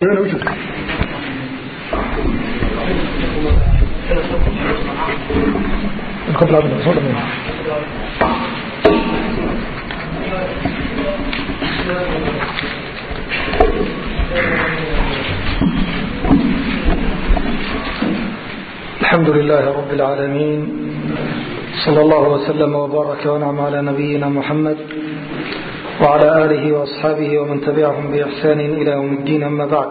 الحمد لله رب العالمين صلى الله وسلم وبارك ونعم على نبينا محمد وعلى آله وأصحابه ومن تبعهم بإحسان إلى يوم الدين. أما بعد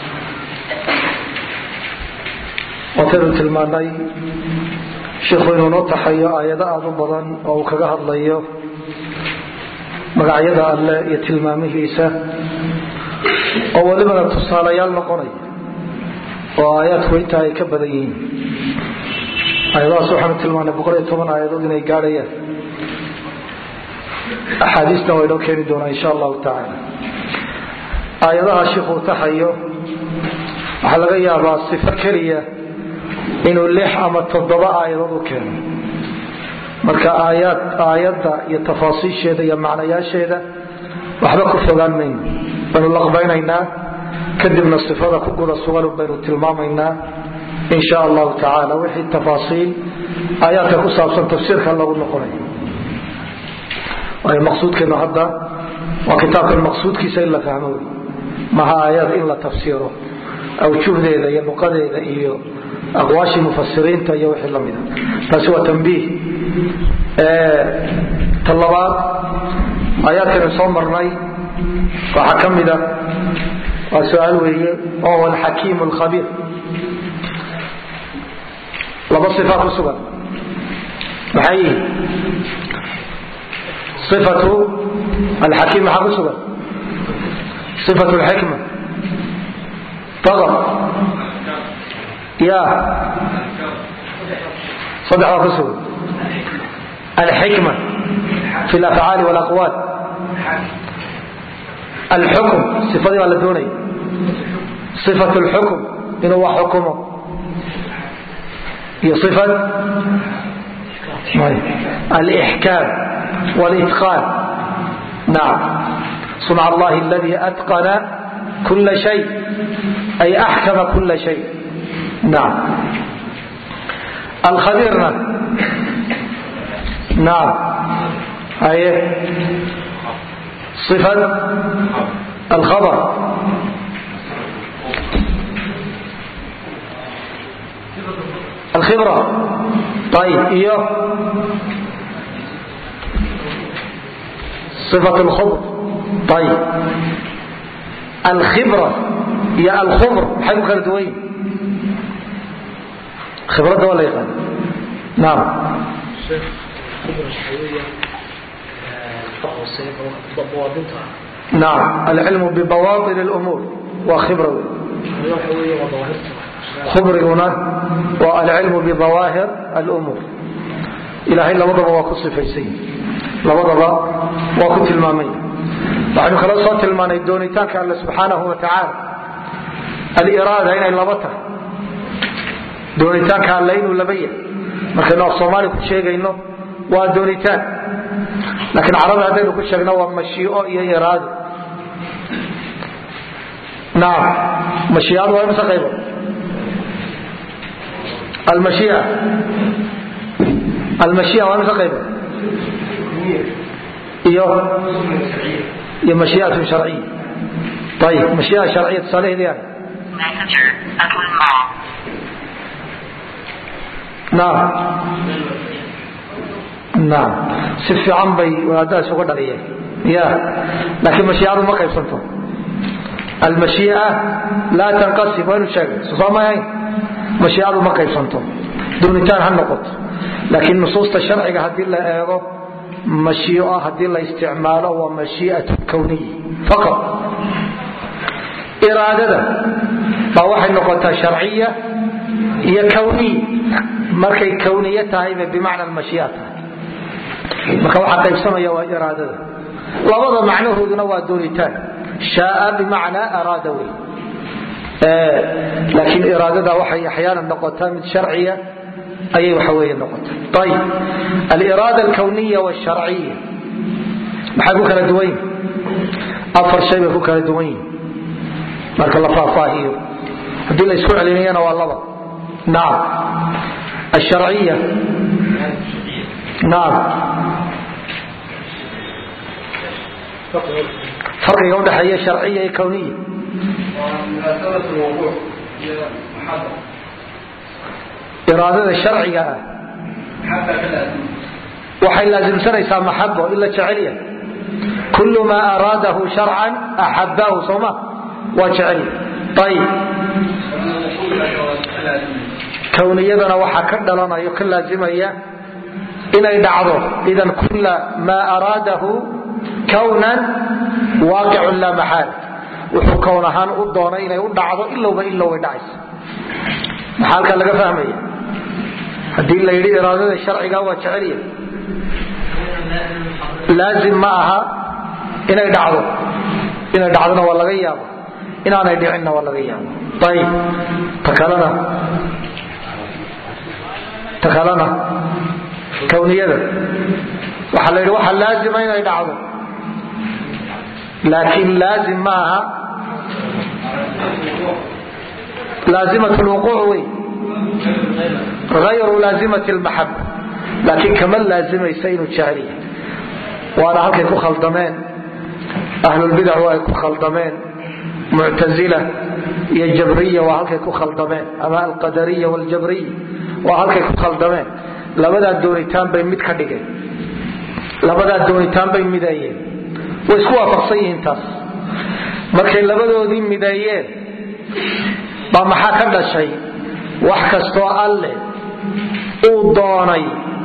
وتبت المعنى شيخنا نطحي آيات أعظم وكذا الله مقعيدا الله يتلمامه إيسا أول من اتصال يالنقني وآيات ويتها كبديين أيضا سبحانه وتعالى بقرية طبعا آيات دين إيقارية أحاديثنا وإلو كيني دونا إن شاء الله تعالى آياتها الشيخ تحيو حلقة يابا صفة كرية إنه الليح أما التضباء آيات كيني marka aayada iyo tafaasiisheeda iyo macnayaasheeda waxba ku fogaan mayno bal laqbaynaynaa kadibna sifada ku guda sugan baynu tilmaamaynaa in sha Allah ta'ala wixii tafaasiil aayadka ku saabsan tafsiirka lagu noqonayo ay maqsuudkeena hadda waa kitaabka maqsuudkiisa in la fahmo ma aayad in la tafsiiro aw juhdeeda iyo nuqadeeda iyo aqwaashi mufassiriinta iyo wixii lamid ah taasi waa tanbiih talabaad aayaadkan soo marnay waxa kamida waa su'aal weeye oo al-hakim al-khabir laba sifa ku sugan maxay sifatu al-hakim ha ku sugan sifatu al-hikma طبعا يا صدق وكسر الحكمة في الأفعال والأقوال الحكم صفة ولا دوني صفة الحكم إنه هو حكمه هي صفة الإحكام والإتقان. نعم صنع الله الذي أتقن كل شيء أي أحكم كل شيء. نعم الخبيرنا نعم هي صفة الخبر الخبرة. طيب إيه صفة الخبر. طيب الخبرة يا الخبر حيث كانت وين خبرته ولا يقال. نعم شيخ خبرة الحيوية بواطنها. نعم العلم ببواطن الأمور وخبرة خبرنا والعلم بظواهر الأمور إلهي لوضب وقص فيسين لوضب وقت المامين نحن خلاص صوت الماني دونيتان كالله سبحانه وتعالى الإرادة هنا اللبطة دونيتان كالله إنه لبيا markaynu Soomaali ku sheegayno waa doonitaan laakiin carabada hadaynu ku sheegno waa mashii'o iyo iraado. naam mashii'adu waa imisa qaybo المشيئة waa imisa qaybo iyo mashii'atu shar'iyya. طيب مشيئة شرعية صالح دي يعني نعم نعم سفي عمبي وهذا سوى دليل يا لكن مشيئة ما كيف المشيئة لا تنقسم وين شيء صفما هي مشيئة ما كيف دونتان هالنقط لكن نصوص الشرع هذه الله مشيئة هذه الله استعماله ومشيئة كونية فقط. إرادة فواحد نقطة شرعية هي كونية markay kawniye tahay bimaana almashiyaata marka waxa qaybsamaya waa iraadada labada macnahooduna waa doonitaan shaa bimaana arada way laakiin iraadada waxay axyaanan noqotaa mid sharciya ayay waxa weeye noqotaa. طيب الإرادة الكونية والشرعية maxay ku kala duwan afar shay ku kala duwan marka la faahfaahiyo hadii la isku celinayana waa laba naam الشرعية نعم فرق يوم حياة شرعية كونية مناسبة الوقوع هي محبة إرادة الشرعية حتى كذا وحي لازم سنة محبة إلا شعرية كل ما أراده شرعا أحبه صوما وشعرية طيب كونيتنا waxa ka dhalanayo ka laazimaya inay dhacdo idan kull ma aradahu kawnan waaqi'un la mahal wuxuu kawnahan u doonay inay u dhacdo ilaa way dhacayso maxalka laga fahmaya hadii la yiri iraadada sharciga waa jaceliya laazim ma aha inay dhacdona waa laga yaabo inaanay dhicinna waa laga yaabo tayib تكلنا كونية وحليل وحل لازم أين يدعوه لكن لازم معها لازمة الوقوع غير لازمة المحبة لكن كمان لازم يسين الشعرية وأنا هلك يكون خلطمان أهل البدع ويكون خلطمان معتزلة الجبرية وهلك يكون خلطمان أما القدرية والجبرية وهلك ku khaldameen labada doonitaan bay mid ka dhigeen labada doonitaan bay midayeen way isku waafaqsan yihiin taas markay labadoodii midayeen ba maxaa ka dhashay wax kasto alle uu doonay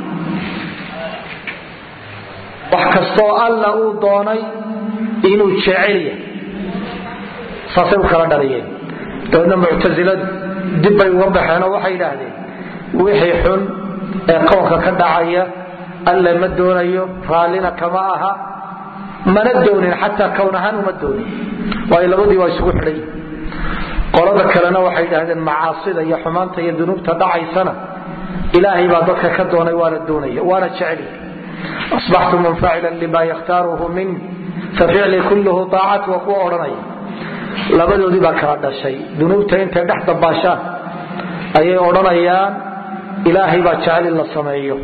inuu jecel yahay saasay kala dhaliyeen doona mu'tazilad dib bay uga baxeen oo waxay yiraahdeen wixii xun ee qoonka ka dhacaya alla ma doonayo raalina kama aha mana doonin xataa kawnahan uma doonin way labadii waa isugu xidhay qolada kalena waxay yiraahdeen macaasida iyo xumaanta iyo dunuubta dhacaysana ilaahay baa dadka ka doonay waana doonaya waana jecel asbahtu munfa'ilan lima yakhtaruhu min fafi'li kulluhu ta'at wa quwa oranaya labadoodii baa kala dhashay dunuubta inta dhaxda baashaan ayay oranayaan إلهي بجعل الله سمعيه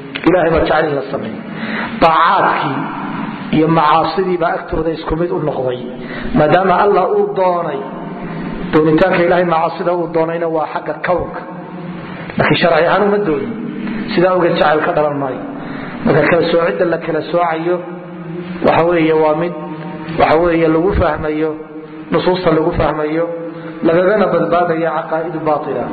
طاعاتك يا معاصي بأكثر ذا يسكمد النقضي ما دام الله أوضاني دونتانك إلهي معاصي ذا أوضانينا وحق كونك لكن شرعي عنه مدوني سيدا أوجد جعل كدر الماء مثل كلا سوعد لك كلا سوعيه وحوي وامد وحوي لغو فهميه نصوصا لغو فهميه لغانا بالبادة يا عقائد باطلة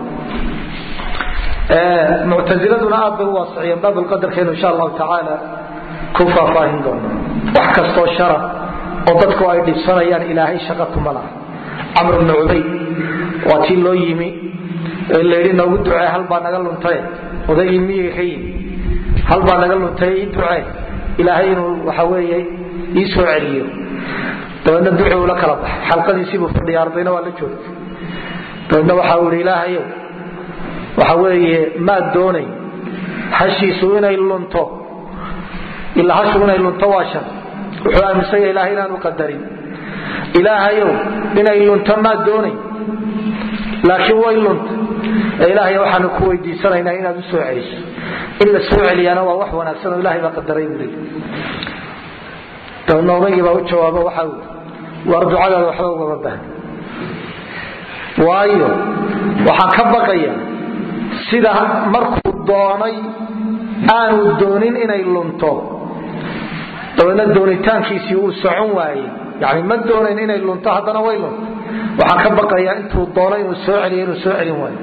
معتزلتنا أبا واسعين باب القدر كان إن شاء الله تعالى كفا فاهم دون وحكستو الشرع وضدكو أيدي بصنيان إلهي شقتهم الله عمرو بن عبيد واتي الله يمي اللي يريد أن دعاء هل با نقل انتهي وذا يمي خيين هل با نقل انتهي دعاء إلهي وحوي يسوع عليه طبعا ندعو لك رب حلقة يسيبه في الديار بينا ولا جود طبعا وحاول إلهي وحوي ما دوني حشيسو inay lunto illa hashu inay lunto waashan wuxuu aaminsan ilaahay inaan u qadarin ilaahayow inay lunto ma doonay laakiin way lunto ilaahay waxaan ku weydiisanaynaa inaad u soo celiso in la soo celiyana waa wax wanaagsan oo ilaahay ba qadaray weey doonoomayga baa u jawaabo waxa war ducada waxa uga baahan waayo waxa ka baqaya sida markuu doonay aanu doonin inay lunto doona doonitaankiisii uu socon waayay yani ma doonin inay lunto hadana way lunto waxa ka baqaya intuu doonay inuu soo celin waayo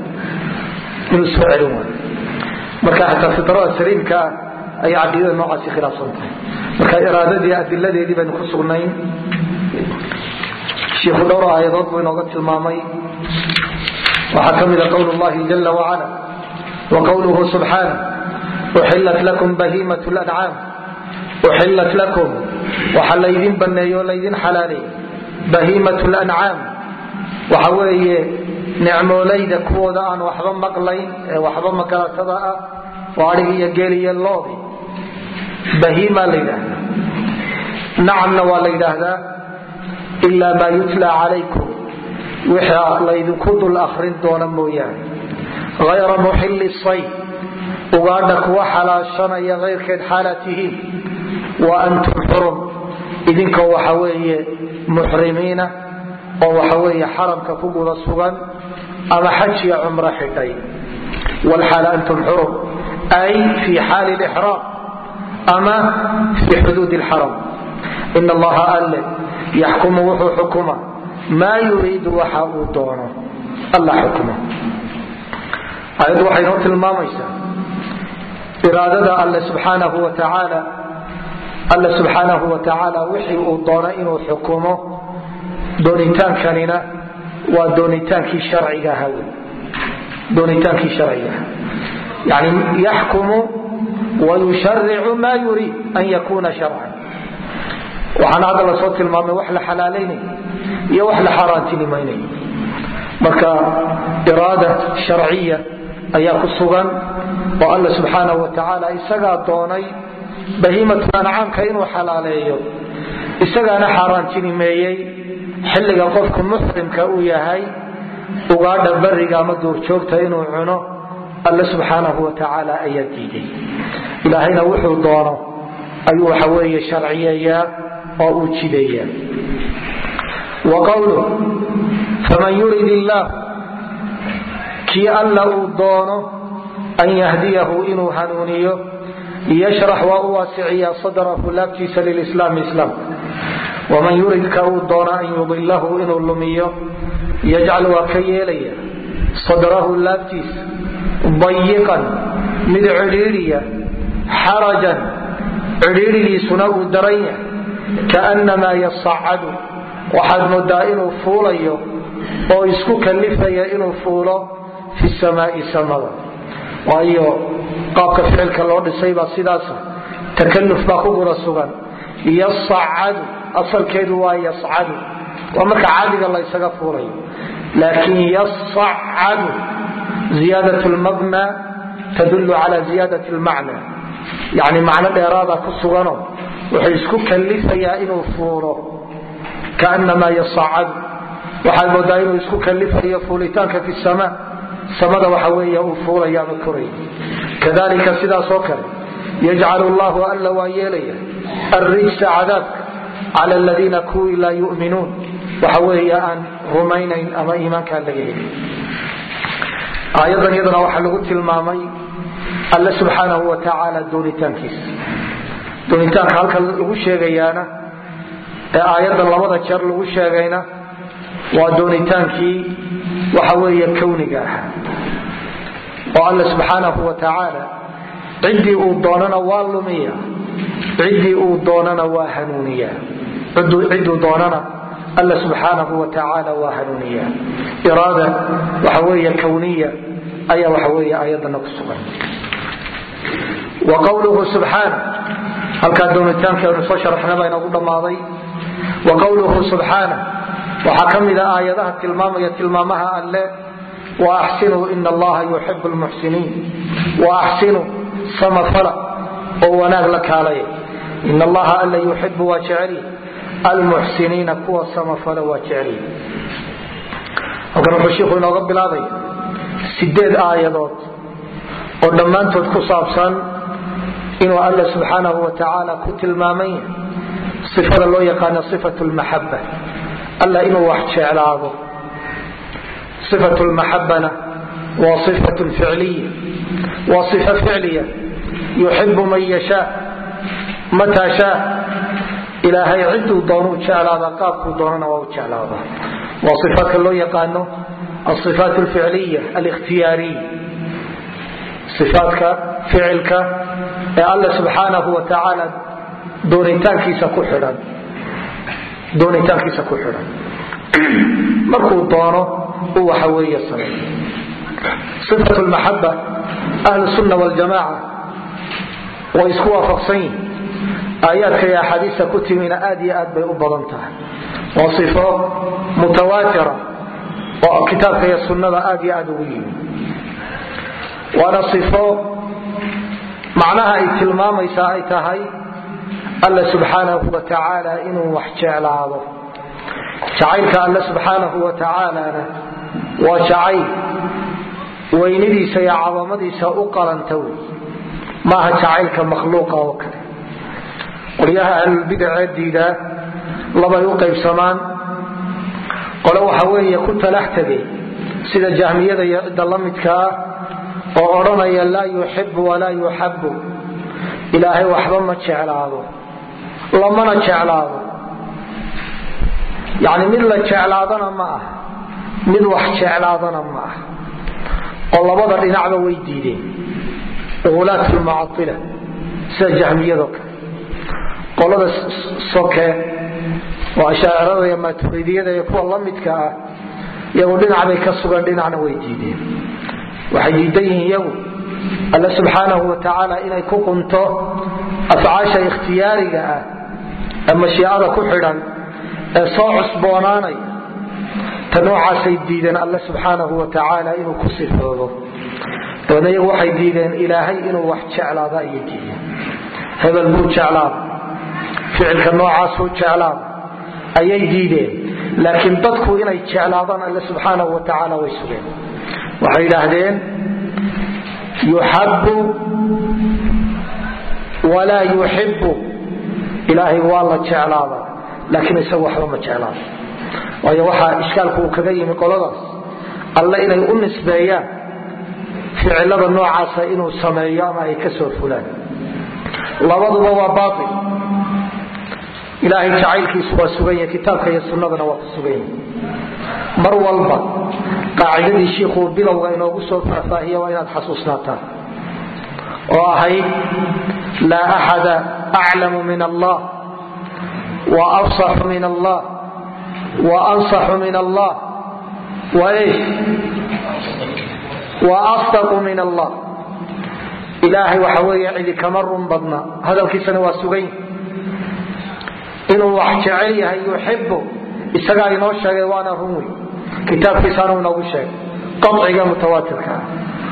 marka hatta fitrada sariimka ay aqeeyada noocaasi khilaafsan tahay marka iraadadii adiladeedii baan ku sugnayn sheekhu dhowr aayadood buu inooga tilmaamay وحكمل قول الله جل وعلا وقوله سبحانه أحلت لكم بهيمة الأنعام أحلت لكم وحليدين بني وليدين حلالي بهيمة الأنعام وحوي نعمو ليدا كودا أن وحبا مقلين وحبا مكالتضاء وعليه يقالي اللوضي بهيمة ليدا نعم نوى ليدا هذا إلا ما يتلى عليكم wixii laydinku dul akhrin doona mooyaane غayra muxilli sayd ugaadha kuwa xalaashanaya kayrkeed xaalaad tihiin wa antum xurum idinkoo waxa weeye muxrimiina oo waxa weeye xaramka ku guda sugan ama xaj iyo cumro xidhay walxaal antum xurum ay fii xaali lixraam ama fii xuduudi lxaram ina allaha alle yaxkumu wuxuu xukuma maa yuriidu waxa uu doono alla xukma ayaddu waxay noo tilmaamaysaa iraadada alle subxaanahu wa tacaala wixii uu doono inuu xukumo doonitaankanina waa doonitaankii sharciga ahaa wey doonitaankii sharciga aha yani yaxkumu wayusharicu maa yuriid an yakuna sharcan waxaana hadda lasoo tilmaamay wax la xalaalaynay iyo wax la xaaraantinimaynay marka iraada sharciya ayaa ku sugan oo alla subxaanahu wa tacaala isagaa doonay bahiimatu ancaamka inuu xalaaleeyo isagaana xaaraantinimeeyey xilliga qofku muxrimka uu yahay ugaadha bariga ama duurjoogta inuu cuno alla subxaanahu wa tacaala ayaa diiday ilaahayna wuxuu doono ayuu waxa weeye sharciyeeyaa oo uu jideeyaa wa qawluh faman yurid illaah kii alla uu doono an yahdiyahu inuu hanuuniyo yashrax waa u waasiciyaa sadrahu laabtiisa lilislaami islaamka waman yuridka uu doono an yudilahu inuu lumiyo yajcal waa ka yeelaya sadrahu laabtiisa dayiqan mid cidhiidhiya xarajan cidhiidhigiisuna uu daran yahay kaannamaa yasacadu waxaad moodaa inuu fuulayo oo isku kalifaya inuu fuulo fi samaai samada waayo qaabka ficilka loo dhisay baa sidaasa takaluf baa ku guda sugan yasacadu asalkeedu waa yascadu waa marka caadiga la ysaga fuulayo laakin yasacadu ziyaadat lmabna tadullu cala ziyaadat lmacna yani macno dheeraada ku sugano wuxuu isku kalifayaa inuu fuulo kaanamaa yasacadu waxaad moodaa inuu isku kalifayo fuulitaanka fi sama samada waxa weey uu fuulaya ama koraya kadalika sidaas oo kale yajcalu llahu alla waa yeelaya arrijsa cadaabka cala aladiina kuwii laa yuminuun waxa weey aan rumaynayn ama iimaankaan laga helin aayadan iyadana waxaa lagu tilmaamay alle subxaanahu wa tacaala doonitaankiisa doonitaanka halka lagu sheegayaana ee aayadan labada jeer lagu sheegayna waa doonitaankii waxa weeye kawniga ah oo alle subxaanahu wa tacaala ciddii uu doonana waa lumiya ciddii uu doonana waa hanuuniya cidduu doonana alle subxaanahu wa tacaala waa hanuuniya iraada waxa weeye kawniya ayaa waxa weeye aayadana ku sugan wa qawluhu subxaana halkaa doonitaanka aynu soo sharaxna baa inagu dhammaaday wa qawluhu subxaana waxaa ka mida aayadaha tilmaamaya tilmaamaha alle waaxsinuu ina allaha yuxibu lmuxsiniin waaxsinuu samafala oo wanaag la kaalaya ina allaha alla yuxibu waa jeceliy almuxsiniina kuwa samafala waa jeceliy halkan wuxuu shiiku inooga bilaabay 8 aayadood oo dhammaantood ku saabsan inuu alle subxaanahu wa tacaala ku tilmaamay sifada loo yaqaano sifatu lmaxaba alla inuu wax jeclaado صفة المحبة وصفة فعلية وصفة فعلية يحب من يشاء متى شاء إلهي عدو دونو جعلادا قابكو دوننا وو جعلادا وصفات اللو يقانو الصفات الفعلية الاختيارية صفاتك فعلك الله سبحانه وتعالى دونيتان كيسا كحرا markuu doono uu waxa weeye sameeyo sifatu almahabba ahlu sunna wal jamaa wa isku waafaqsan aayaadka iyo xadiiska ku timina aad iyo aad bay u badan tahay waa sifo mutawaatira oo kitaabka iyo sunnada aad iyo aad ugu yimi waana sifo macnaha ay tilmaamaysa ay tahay alla subhanahu wa ta'ala inuu wax jeclaado jacaylka alla subxaanahu wa tacaalana waa jacayl weynidiisa iyo cadamadiisa u qalanta wey, maaha jacaylka makhluuqa oo kale. qolyaha ahlulbidacee diidaa labay u qaybsamaan. qole waxa weeye ku talax tegay sida jahmiyada iyo cidda la midka ah oo odhanaya laa yuxibu walaa yuxabu, ilaahay waxba ma jeclaado lamana jeclaado. yani mid la jeclaadana ma ah, mid wax jeclaadana ma ah, oo labada dhinacba way diideen. ulaat lmucaila sida jahmiyado kale. qolada soke oo ashaacirada iyo maaturidiyada iyo kuwa la midka ah iyagu dhinacbay ka sugan, dhinacna way diideen. waxay diidan yihiin iyagu alla subxaanahu wa tacaala inay ku qunto afcaasha ikhtiyaariga ah ee mashiicada ku xidhan ee soo cusboonaanaya. ta noocaasay diideen alla subxaanahu wa tacaala inuu ku sifoobo. dabeedna iyagu waxay diideen ilaahay inuu wax jeclaada ayay diideen. hebel buu jeclaada, ficilka noocaasuu jeclaada ayay diideen. laakiin dadku inay jeclaadaan alla subxaanahu wa tacaala way sugeen. waxay yidhaahdeen yuxabu walaa yuxibu, ilaahay waa la jeclaada laakiin isagu waxba ma jeclaada. waayo waxaa ishkaalku uu kaga yimi qoladaas alle inay u nisbeeyaan ficilada noocaasa inuu sameeyo ama ay ka soo fulaan. labaduba waa baail. ilaahay jacaylkiisu waa sugan yahay, kitaabka iyo sunnadana waa ku sugan yahay. mar walba qaacidadii shiikhuu bilowga inoogu soo faahfaahiya waa inaad xasuusnaataan oo ahayd laa axada aclamu min allah wa afsaxu min allah wa ansaxu min allah wa asdaqu min allah. ilaahay waxa weeye cidi kama run badna, hadalkiisana waa sugan yahay. inuu wax jecel yahay yuxibu isagaa inoo sheegay, waana run wey, kitaabkiisaanu inoogu sheegay qaciga mutawaatirka ah.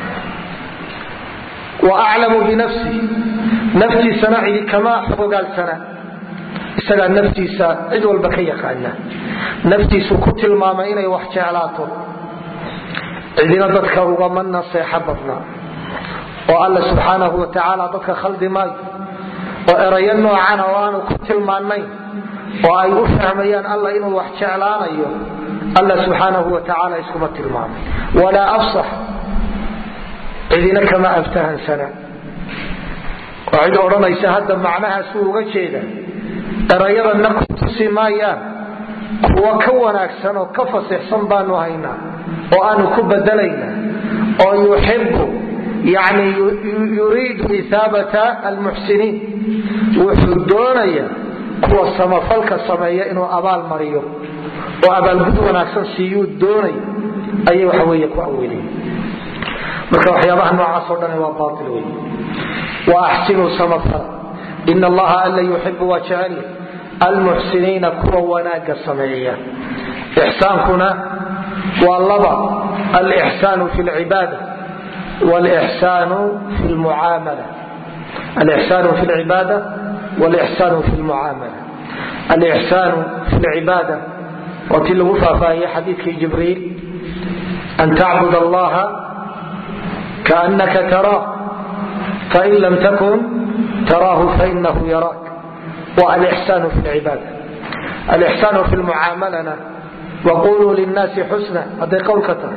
wa aclamu binafsi, naftiisana cidi kama xogogaalsana, isagaa naftiisa cid walba ka yaqaana. naftiisu ku tilmaamay inay wax jeclaato, cidina dadka ugama naseexo badna. oo alla subxaanahu wa tacaala dadka khaldi maayo, oo erayo noocana oo aanu ku tilmaanayn oo ay u fahmayaan alla inuu wax jeclaanayo, alla subxaanahu wa tacaala iskuma tilmaamay. walaa afsax, cidina kama aftahansana. oo cid odhanaysa hadda macnahaasuu uga jeeda, erayadanna ku tusi maayaan, kuwa ka wanaagsan oo ka fasixsan baanu haynaa oo aanu ku bedelayna. oo yuxibu yani yuriidu isaabata almuxsiniin, wuxuu doonaya kuwa samafalka sameeya inuu abaal mariyo oo abaalgud wanaagsan siiyuu doonay ayay waxa weeye ku awilay. marka waxyaabaha noocaas oo dhan waa baatil wey. wa axsinuu samafala, ina allaha alla yuxibu waa jecel almuxsiniina kuwa wanaaga sameeya. ixsaankuna waa laba, alixsaanu fi lcibaada والإحسان في المعاملة. الإحسان في العبادة والإحسان في المعاملة. الإحسان في العبادة وتلغفى فهي حديث جبريل أن تعبد الله كأنك تراه فإن لم تكن تراه فإنه يراك. والإحسان في العبادة. الإحسان في المعاملة وقولوا للناس حسنا، هذا قول كتر.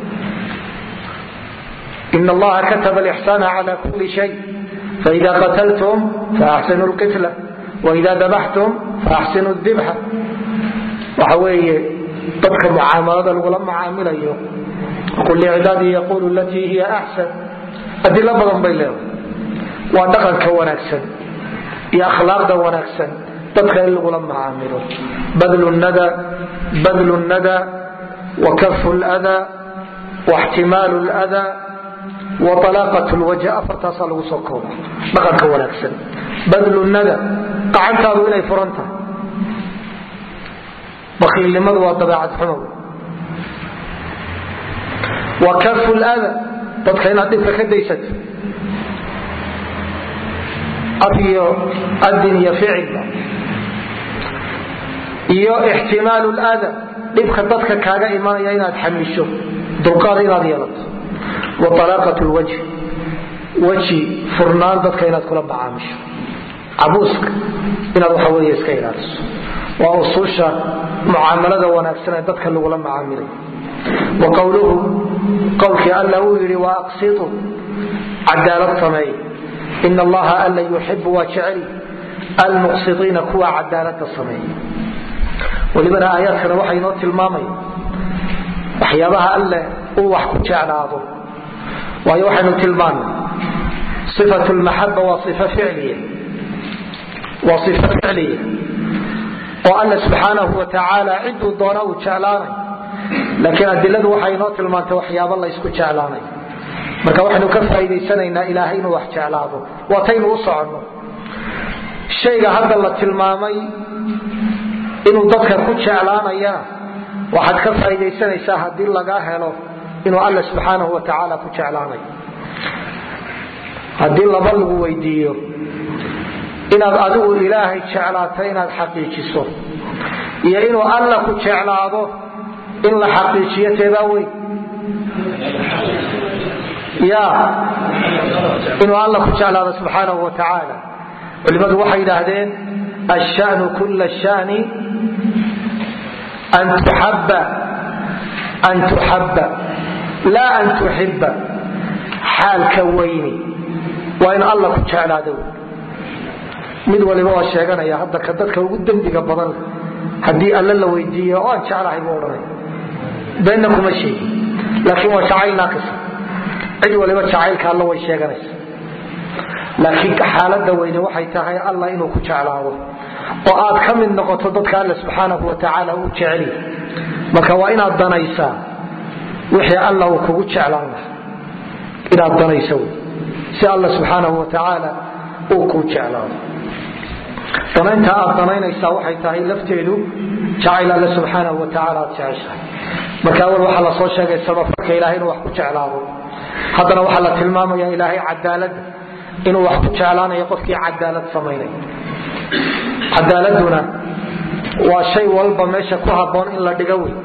إن الله كتب الإحسان على كل شيء، فإذا قتلتم فأحسنوا القتلة وإذا ذبحتم فأحسنوا الذبحة. وحوي طبق معاملة الغلام معاملة وقل لعبادي يقول التي هي أحسن. أدلة بضم بيلهم ودقل كوناكسا يا أخلاق دوناكسا طبق الغلام معامله. بذل الندى وكف الأذى واحتمال الأذى وطلاقة الوجه. أفرتاصا لو سوكوبا دقل كوناكسا. بذل الندى قعنتها إلي فرنتها بخيل لماذا وطبيعة حمو. وكف الأذى تدخلين أدفة كديست الدنيا فعل. احتمال الأذى dhibka dadka kaaga imanaya inaad xamisho dulqaad inaad yeelato wa talaaqatu lwajh waji furnaan dadka inaad kula macaamisho cabuuska inaad waxa weeye iska ilaaliso waa usuusha mucaamalada wanaagsan ee dadka lagula macaamilay wa qowluhu qowlkii alla uu yidhi waa aqsitu cadaalad sameey ina allaha alla yuxibu waa jeceli almuqsidiina kuwa cadaalada sameeya walibana aayaadkana waxay inoo tilmaamaya waxyaabaha alle uu wax ku jeclaado waayo waxaynu tilmaanay صفة المحبة وصفة فعلية وأن سبحانه وتعالى عدو الضوء جعلاني لكن أدلة وحينات المانت وحياب الله يسكو جعلاني marka waxaanu ka faa'iideysanaynaa ilaahay inuu wax jeclaado waataynu u socono shayga hadda la tilmaamay inuu dadka ku jeclaanaya waxaad ka faa'iideysanaysaa haddii laga helo inuu alla subxaanahu wa tacaala ku jeclaanayo haddii laba lagu weydiiyo inaad adigu ilaahay jeclaato inaad xaqiijiso iyo inuu alla ku jeclaado in la xaqiijiyo teebaa weyn inuu alla ku jeclaado subxaanahu wa tacaala culimadu waxay yidhaahdeen ashanu kula shani an tuxabba laa an tuxibba xaalka weyni waa in alla ku jeclaado mid waliba waa sheeganaya hadda ka dadka ugu dembiga badan haddii alla la weydiiyo oo aan jeclahay buu odhanay beenna kuma sheegin laakiin waa jacayl naaqisa cid waliba jacaylka alla way sheeganaysa laakiin xaalada weyne waxay tahay alla inuu ku jeclaado oo aad ka mid noqoto dadka alla subxaanahu wa tacaala uu jeceli marka waa inaad danaysaa wixii alla uu kugu jeclaan lahaa inaad danayso si alla subxaanahu wa tacaala uu kuu jeclaado danaynta aad danaynaysaa waxay tahay lafteedu jacayl alla subxaanahu wa tacaala aad jeceshahay marka awal waxaa la soo sheegay sabafarka ilaahay inuu wax ku jeclaado haddana waxaa la tilmaamaya ilaahay cadaalada inuu wax ku jeclaanayo qofkii cadaalad samaynay cadaaladuna waa shay walba meesha ku habboon in la dhigo wey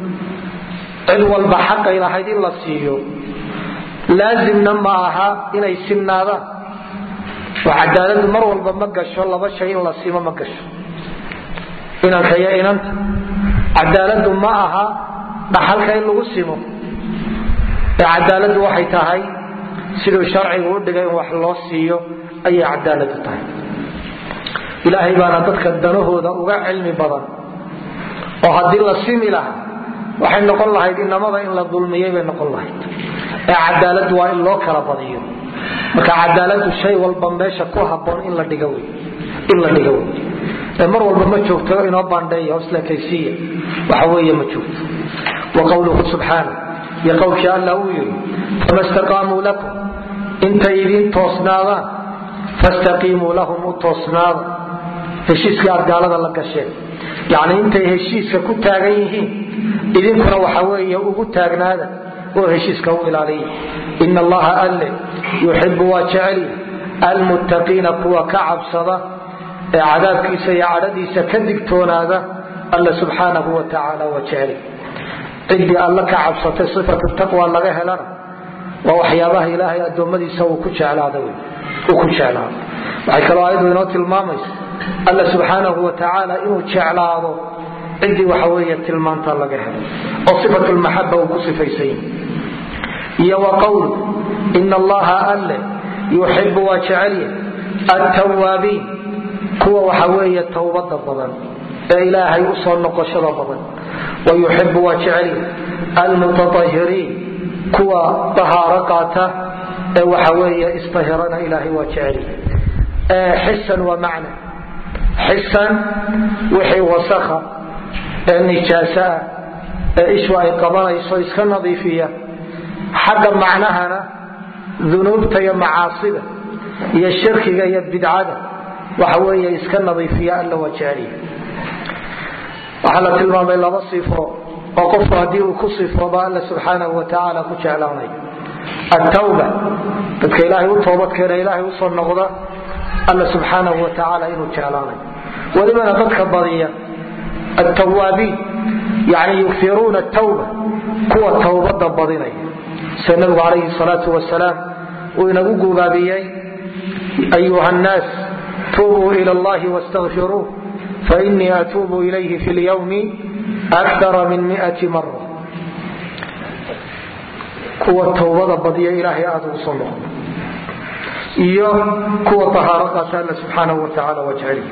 cid walba xaqay lahayd in la siiyo laazimna ma aha inay sinnaadaan oo cadaaladu mar walba ma gasho laba shay in la simo ma gasho inanka iyo inanta cadaaladu ma aha dhaxalka in lagu simo cadaaladu waxay tahay siduu sharcigu u dhigay in wax loo siiyo ayay cadaaladu tahay ilaahay baana dadka danahooda uga cilmi badan oo haddii la simi lahaa waxay noqon lahayd inamada in la dulmiyey bay noqon lahayd cadaaladu waa in loo kala badiyo marka cadaaladu shay walba meesha ku habboon in la dhigo wey mar walba ma joogto inoo bandheeya hoslekaysiiya waxa weeye ma joogto wa qowluhu subxaana iyo qowlkii alla uu yidhi fama staqaamuu lakum intay idiin toosnaadaan fastaqiimuu lahum u toosnaada heshiiska aad gaalada la gasheen yacni intay heshiiska ku taagan yihiin idinkuna waxa weeye ugu taagnaada oo heshiiska u ilaaliya ina allaha alle yuxibu waa jeceli almuttaqiina kuwa ka cabsada ee cadaabkiisa iyo cadhadiisa ka digtoonaada alla subxaanahu wa tacaala waa jeceli ciddii alla ka cabsatay sifatu taqwa laga helana waa waxyaabaha ilaahay addoommadiisa uu ku jeclaado waxay kaloo ayadu inoo tilmaamaysa alla subxaanahu wa tacaala inuu jeclaado ciddii waxa weeye tilmaanta laga helo oo sifatu lmaxaba uu ku sifaysan iyo wa qowlu ina allaha alle yuxibu waa jecelya attawaabiin kuwa waxa weeye towbada badan ee ilaahay u soo noqoshada badan wayuxibu waa jecelya almutatahiriin kuwa tahaaro qaata ee waxa weeye istahirana ilaahay waa jecelya xisan wa macna xisan wixii wasakha ee nijaasa ee ishu ay qabanayso iska nadiifiya xagga macnahana dunuubta iyo macaasida iyo shirkiga iyo bidcada waxa weeye iska nadiifiya alla waa jeceliya waxaa la tilmaamay laba sifo oo qofku haddii uu ku sifooba alla subxaanahu wa tacaala ku jeclaanayo attawba dadka ilaahay u toobadkeena ilaahay usoo noqda alla subxaanahu wa tacaala inuu jeclaanayo welibana dadka badiya attawaabiin يعني يكثرون التوبة كوى توبة بدنية سنبغى عليه الصلاة والسلام وينقوا بابيي أيها الناس توبوا إلى الله واستغفروه فإني أتوب إليه في اليوم أكثر من 100 مرة كوى التوبة بدية إلهي آدم صلى إياه كوى طهارة سأل سبحانه وتعالى وجعله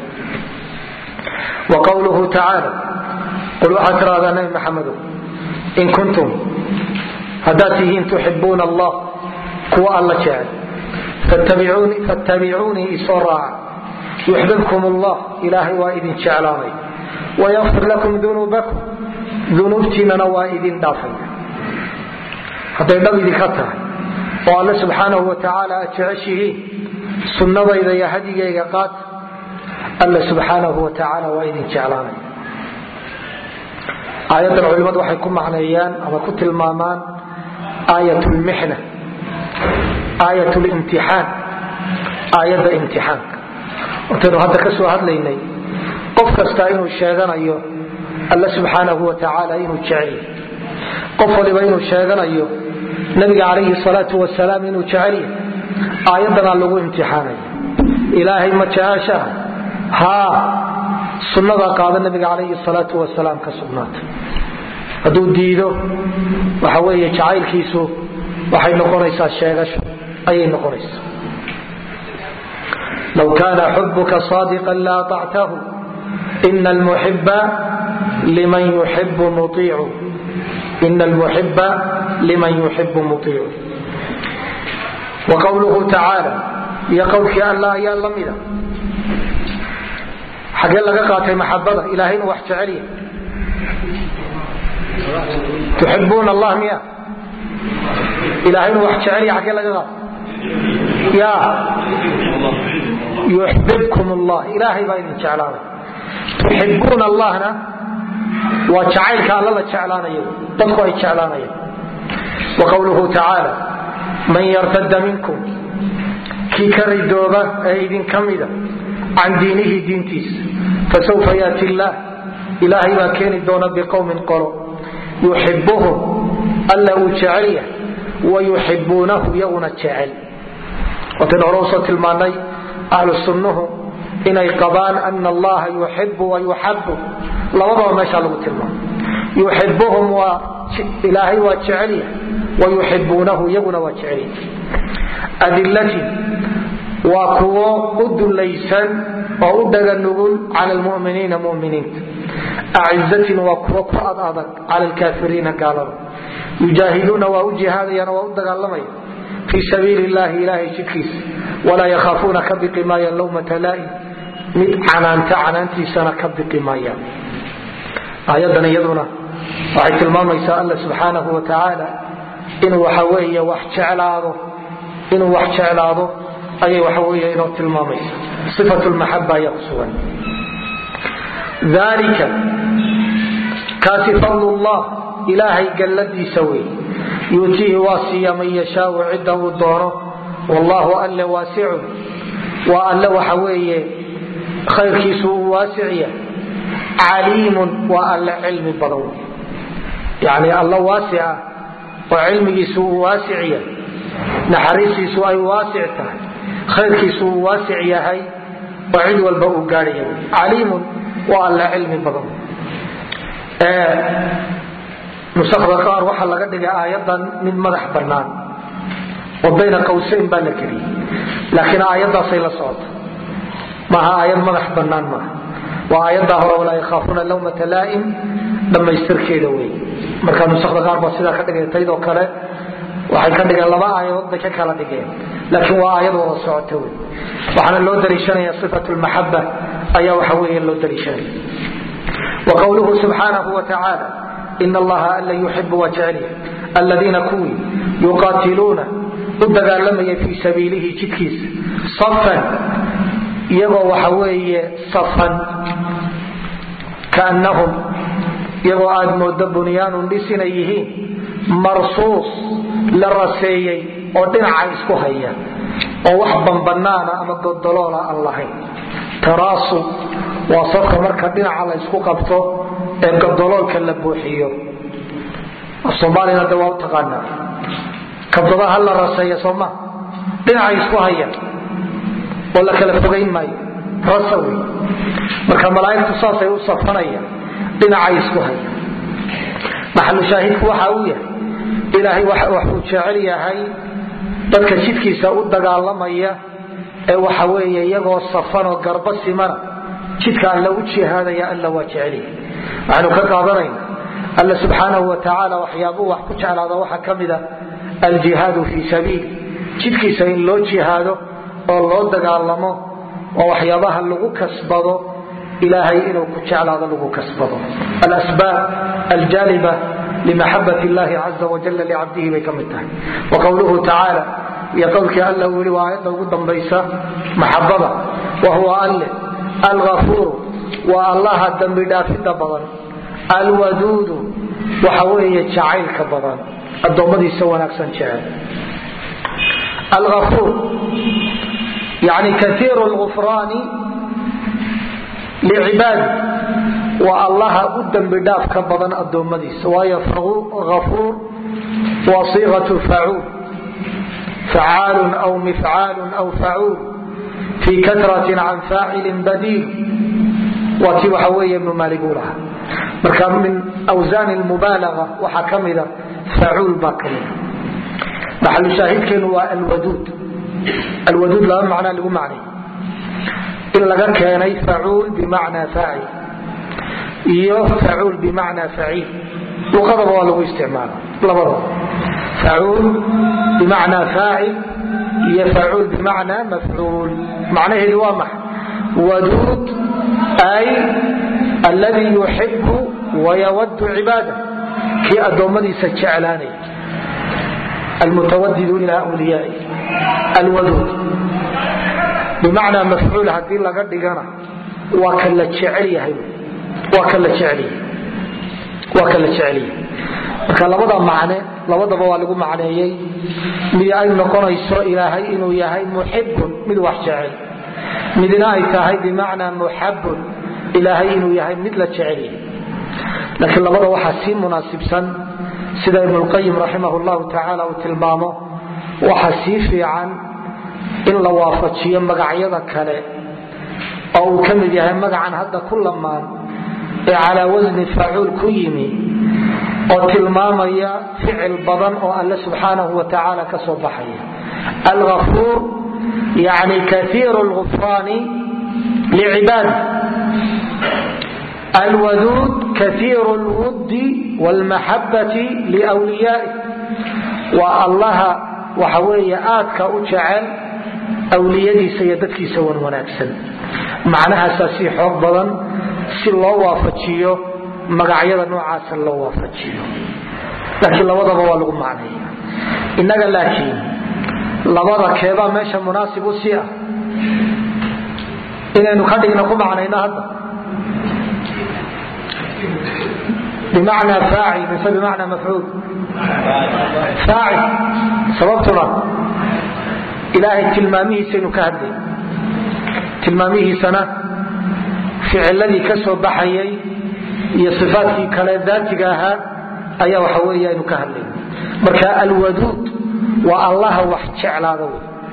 وقوله تعالى قل أترى ذا نبي محمد إن كنتم هداتهم تحبون الله كوى الله جعل فاتبعوني إسراء يحببكم الله إلهي وائد شعلاني ويغفر لكم ذنوبكم ذنوبتنا وائد دافع hadday dhabidi ka tahay oo alla subxaanahu wa tacaala aad jeceshihiin sunnadayda iyo hadigayga qaat alla subxaanahu wa tacaala waa idin jeclaanay aayadan culimadu waxay ku macneeyaan ama ku tilmaamaan aayatulmixna aayatulimtixaan aayadda imtixaanka intaynu hadda ka soo hadlaynay qof kasta inuu sheeganayo alla subxaanahu wa tacaala inuu jecel qof waliba inuu sheeganayo nabiga calayhi salaatu wasalaam inuu jecel yahay aayadana lagu imtixaanayo ilaahay ma jeceshaha haa sunnada qaada nabiga calayhi salaatu wasalaam ka sugnaatay hadduu diido waxa weeye jacaylkiisu waxay noqonaysaa sheegasho ayay noqonaysaa law kaana xubuka saadiqan la atactahu ina almuxiba liman yuxibu mutiicu إن المحب لمن يحب مطيع وقوله تعالى يقولك أن لا يا لمدة حق لك قاتل محبة إلهين وحش عليه تحبون الله مياه إلهين وحش عليه حق لك يا يحببكم الله إلهي باين شعلانه تحبون الله وجعلك الله جعلانيه dadku ay jeclaanayaan وقوله تعالى من يرتد منكم كي كردوبة أيدين كمدة عن دينه دينتيس فسوف يأتي الله إلهي ما كان دون بقوم قالوا يحبهم ألا وجعليه ويحبونه يوم الجعل وتنعروسة المعنى أهل السنة إن يقضان أن الله يحب ويحب لوضع ما شاء الله تلمان يحبهم وإلهي وجعليه ويحبونه يوم وجعليه أذلة وقوة قد ليسا وقد نقول على المؤمنين مؤمنين أعزة وقوة على الكافرين قالوا يجاهدون وأجهادين وقد قالوا في سبيل الله إلهي شكيس ولا يخافون كبق ما يلومة لائم mid canaantiisana ka biqi maayaan aayadan iyaduna waxay tilmaamaysaa alla subxaanahu wa tacaala inuu waxa weeye wax jeclaado ayay waxa weeye inuu tilmaamaysa sifatu lmaxaba ayaa ku sugan dalika kaasi fadlullah ilaahay galladiisa wey yuutiihi waa siiya man yashaau cidda uu doono wallahu alle waasicun waa alle waxa weeye khayrkiisu uu waasiciya caliimun waa alle cilmi badan yani alla waasica oo cilmigiisu uu waasiciya naxariistiisu ay waasic tahay khayrkiisu uu waasic yahay oo cid walba uu gaadhaya caliimun waa alle cilmi badan nusakda qaar waxaa laga dhigay aayadan mid madax bannaan oo bayna qawsayn baa la geliyey laakiin aayadaasay la socota maaha aayad madax bannaan maaha waa aayaddaa hore walaa yakhaafuuna lawmata laa'im dhammaystirkeeda wey marka nusakda qaar baa sidaa ka dhigay taydoo kale waxay ka dhigeen laba aayadood bay ka kala dhigeen laakiin waa aayad wada socota wey waxaana loo daliishanaya sifatu lmaxaba ayaa waxa weeye loo daliishanaya wa qawluhu subxaanahu wa tacaala in allaha alla yuxibu wajacalih aladiina kuwii yuqaatiluuna u dagaalamaya fii sabiilihi jidkiisa safan iyagoo waxa weeye safan kaannahum iyagoo aad moodo bunyaanun dhisinay yihiin marsuus la raseeyey oo dhinaca isku haya oo wax banbanaana ama godoloola aan lahayn taraasu waa safka marka dhinaca la isku qabto ee gabdoloolka la buuxiyo Soomaalida dawaab taqaana kabdadaha la raseeyo Sooma dhinaca isku haya wala kala fogeyn maayo rasawi marka malaa'iktu saasay u safanaya dhinaca isku haya maxallu shaahidku waxa uu yahay ilaahay waxa uu jecel yahay dadka jidkiisa u dagaalamaya ee waxa weeye iyagoo safan oo garba simana jidka alla u jihaadaya alla waa jecel yahay waxaanu ka qaadanayna alla subhanahu wa ta'ala waxyaabu wax ku jeclaada waxa kamida الجهاد في سبيل jidkiisa in loo jihaado oo loo dagaalamo oo waxyaabaha lagu kasbado ilaahay inuu ku jeclaado lagu kasbado الأسباب الجالبة لمحبة الله عز وجل لعبده بكمتها وقوله تعالى يقولك أنه ولوائد وقدم بيسا محببة وهو الغفور والله الدم بدافد بضان الودود وحوية شعيل كبضان الضمديسا ونكسن جعل الغفور يعني كثير الغفران لعباده والله قدم بداف كبضان الضمديسا غفور وصيغة فعال أو مفعال أو فعول في كثرة عن فاعل بديل وحوية ابن مالك لها مركب من أوزان المبالغة وحكم إذا فعول باقي محل شاهد كان هو الودود لا معنى له معنى إلا كان فعول بمعنى فاعل فعول بمعنى فعيل وقضى له استعمال فعول بمعنى فاعل فعول بمعنى مفعول معناه الواضح ودود أي الذي يحب ويود عباده كي أدومدي سجعلاني المتودد إلى أوليائه الودود بمعنى مفعول هذه لقد دقنا وكل شعريه marka labada macne labadaba waa lagu macneeyay mid ay noqonayso ilaahay inuu yahay muhibbun mid wax jecel midna ay tahay bimaana muhabbun ilaahay inuu yahay mid la jecel laakiin labada waxa si munaasibsan sida ibn al-qayyim rahimahullahu ta'ala uu tilmaamo waxa si fiican in la waafajiyo magacyada kale oo uu kamid yahay magacan hadda kullamaan على وزن فاعل كيمي وتلماميا فعل بدن او الله سبحانه وتعالى كصبحيا الغفور يعني كثير الغفران لعباده الودود كثير الود والمحبة لأوليائه والله وحوية آتك أجعل أوليادي سيدتك سوى ونكسا معناها ساسي حق بدن si loo waafajiyo magacyada noocaas loo waafajiyo laakiin labadaba waa lagu macneeyaa inaga laakiin labada keeba meesha munaasib u siya inaynu ka dhigno ku macneeyna hadda بمعنى فاعل ليس بمعنى مفعول فاعل سببتنا إلهي تلمامه سنكهدي تلمامه سنة ficilladii ka soo baxayay iyo sifaadkii kale daatiga ahaa ayaa waxa weeye inuu ka hadlay marka alwadud wa allah wax jeclaado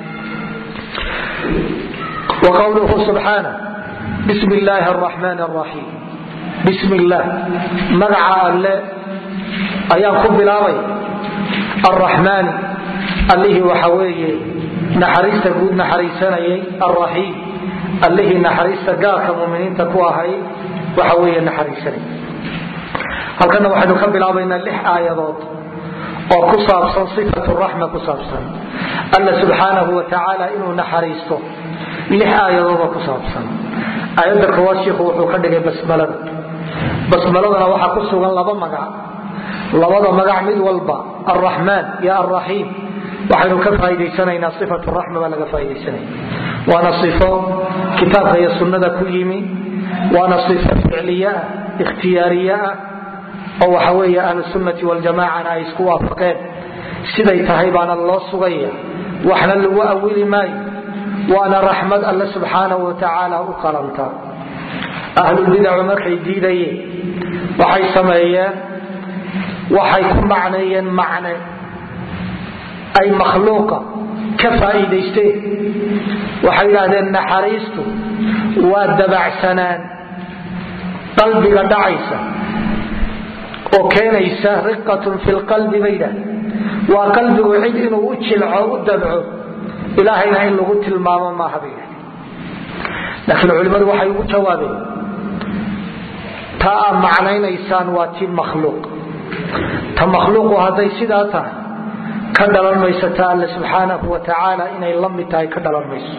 wa qawluhu subhanahu bismillahir rahmanir rahim bismillah magaca alle ayaan ku bilaabay arrahman allihi waxa weeye naxariista guud naxariisanayay arrahim الله نحريست قاك مؤمنين تكوى هاي وحوية نحريسني هل كان واحد يقبل بين اللح آيات وكصابصا صفة الرحمة كصابصا الله سبحانه وتعالى إنه نحريسته لح آيات وكصابصا آيات الكواشيخ وحكدك بسملة وحا قصوا لبا مقع مد والبا الرحمن يا الرحيم وحين كفايدي سنين صفة الرحمة ولا كفايدي سنين وانا صفة كتاب هي السنة كيمي وانا صفة فعلية اختيارية او حوية اهل السنة والجماعة انا يسكوا فقين سيدي تهيبان الله صغير واحنا اللي اولي ماي وانا رحمة الله سبحانه وتعالى اقرمتا اهل البدع مرحي ديدي waxay sameeyeen waxay ku macneeyeen macne ay makhluuqa ka faa'iidaysteen. waxay yidhaahdeen naxariistu waa dabacsanaan qalbiga dhacaysa oo keenaysa riqatun fi lqalbi bay yidhahdeen. waa qalbigu cid inuu u jilco u dabco ilaahayna in lagu tilmaamo maaha bay yidhahdeen. laakiin culimmadu waxay ugu jawaabeen taa aad macnaynaysaan waa ti makhluuq. ta makhluuqu hadday sidaa tahay ka dhalan mayso ta alle subxaanahu wa tacaala inay la mid tahay ka dhalan mayso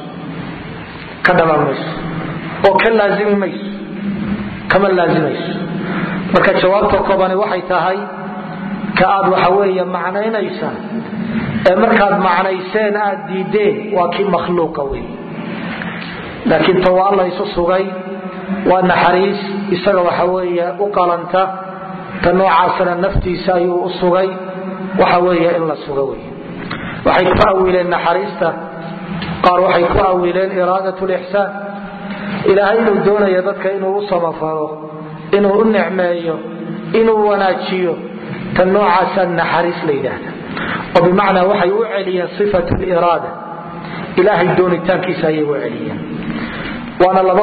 oo ka laazimi mayso kama laazimayso. marka jawaabta koobani waxay tahay ka aad waxa weeye macnaynaysaan ee markaad macnayseen aad diideen waa kii makhluuqa wey. laakiin ta waa alla isu sugay waa naxariis isaga waxa weeye u qalanta ta noocaasana naftiisa ayuu u sugay waxa weeye in la sugo wey. waxay ku awiileen naxariista qaar waxay ku awiileen iraadat lixsaan ilaahay inuu doonayo dadka inuu u samafalo inuu u nicmeeyo inuu wanaajiyo ta noocaasa naxariis la yidhaahda oo bimacnaa waxay u celiyeen sifat liraada ilaahay doonitaankiisa ayay u celiyeen. waana laba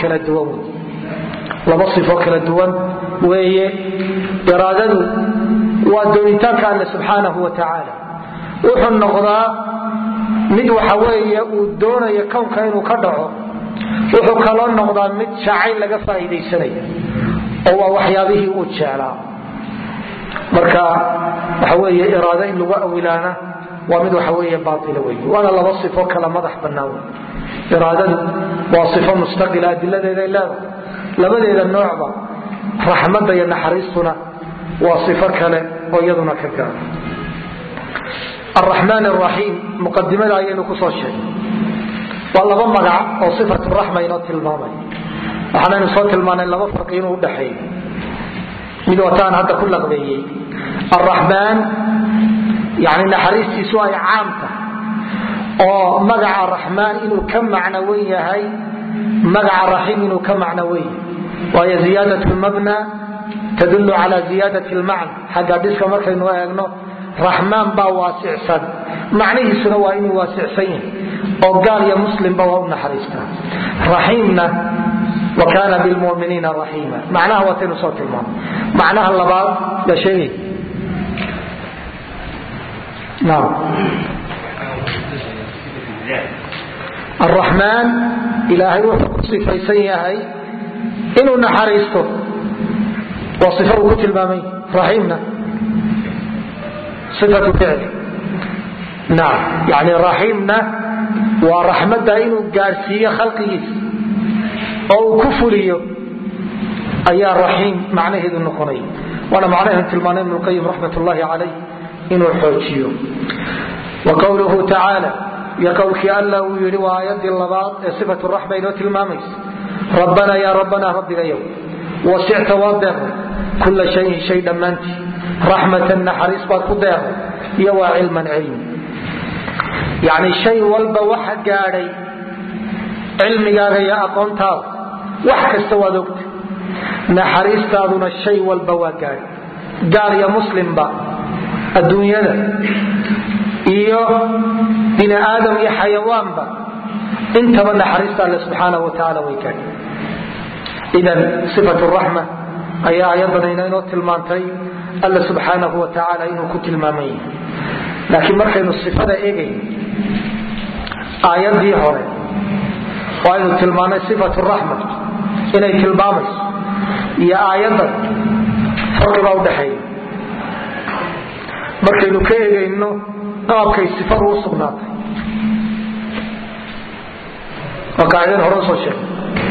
sifo kala duwan weeye. iraadadu waa doonitaanka alle subxaanahu wa tacaala wuxuu noqdaa mid waxa weeye uu doonayo kownka inuu ka dhaco. wuxuu kaloo noqdaa mid jacayl laga faa'iidaysanayo oo waa waxyaabihii uu jeclaa. marka waxa weeye iraado in lagu awilaana waa mid waxa weeye baatila wey. waana laba sifo kala madax bannaan. iraadadu waa sifo mustaqila adiladeeda leedahay labadeeda noocba. raxmadda iyo naxariistuna waa sifo kale oo iyaduna ka gaara. araxmaan araxiim muqadimada ayaynu kusoo sheegnay waa laba magac oo sifatu raxma inoo tilmaamay. waxaanaynu soo tilmaanay laba farqi inuu udhaxeeyo. mid wataan hadda ku laqbeeyey araxmaan yani naxariistiisu ay caam tahay oo magaca raxmaan inuu ka macno weyn yahay magaca raxiim inuu ka macno weyn yahay. waayo ziyaadat lmabna tadullu cala ziyaadat lmacna. xagga dhiska markaynu eegno raxmaan baa waasicsan macnihiisuna waa inuu waasicsan yahay oo gaal iyo muslimba waa u naxariistaa. raxiimna wa kaana bilmuminiina raxiima macnaha waataynu soo tilmaamay. macnaha labaad la sheegay araxmaan ilaahay wuxuu ku sifaysan yahay inuu naxariisto waa sifo uu ku tilmaamay. raxiimna sifatu ficli yani raxiimna waa raxmadda inuu gaarsiiyo khalqigiisa oo uu ku fuliyo ayaa raxiim macnaheedu noqonaya. waana macnaheedu tilmaanay ibn lqayim raxmat ullahi calayh inuu xoojiyo. wa qowluhu tacaala iyo qowlkii alla uu yidhi waa aayadii labaad ee sifatu raxma inoo tilmaamaysa. rabbanaa yaa rabbanaa rabbigayow wasicta waa deeqday kulla shayin shay dhammaantii raxmatan naxariis baad ku deeqday iyo waa cilman cilmi. yani shay walba waxa gaadhay cilmigaaga iyo aqoontaada wax kasta waad ogta. naxariistaaduna shay walba waa gaadhay gaal iyo muslimba adduunyada iyo bini aadam iyo xayawaanba intaba naxariista alle subxaanahu wa tacaala way gaadhay. idan sifatu raxma ayaa ayadanayna inoo tilmaantay alle subxaanahu wa tacaala inuu ku tilmaaman yahay. laakiin markaynu sifada eegayno aayadii hore oo aynu tilmaanay sifatu raxma inay tilmaamayso iyo aayadan farqibaa udhaxeeya. markaynu ka eegayno qaabkay sifadu u sugnaatay waa qaacidan hore usoo sheegay.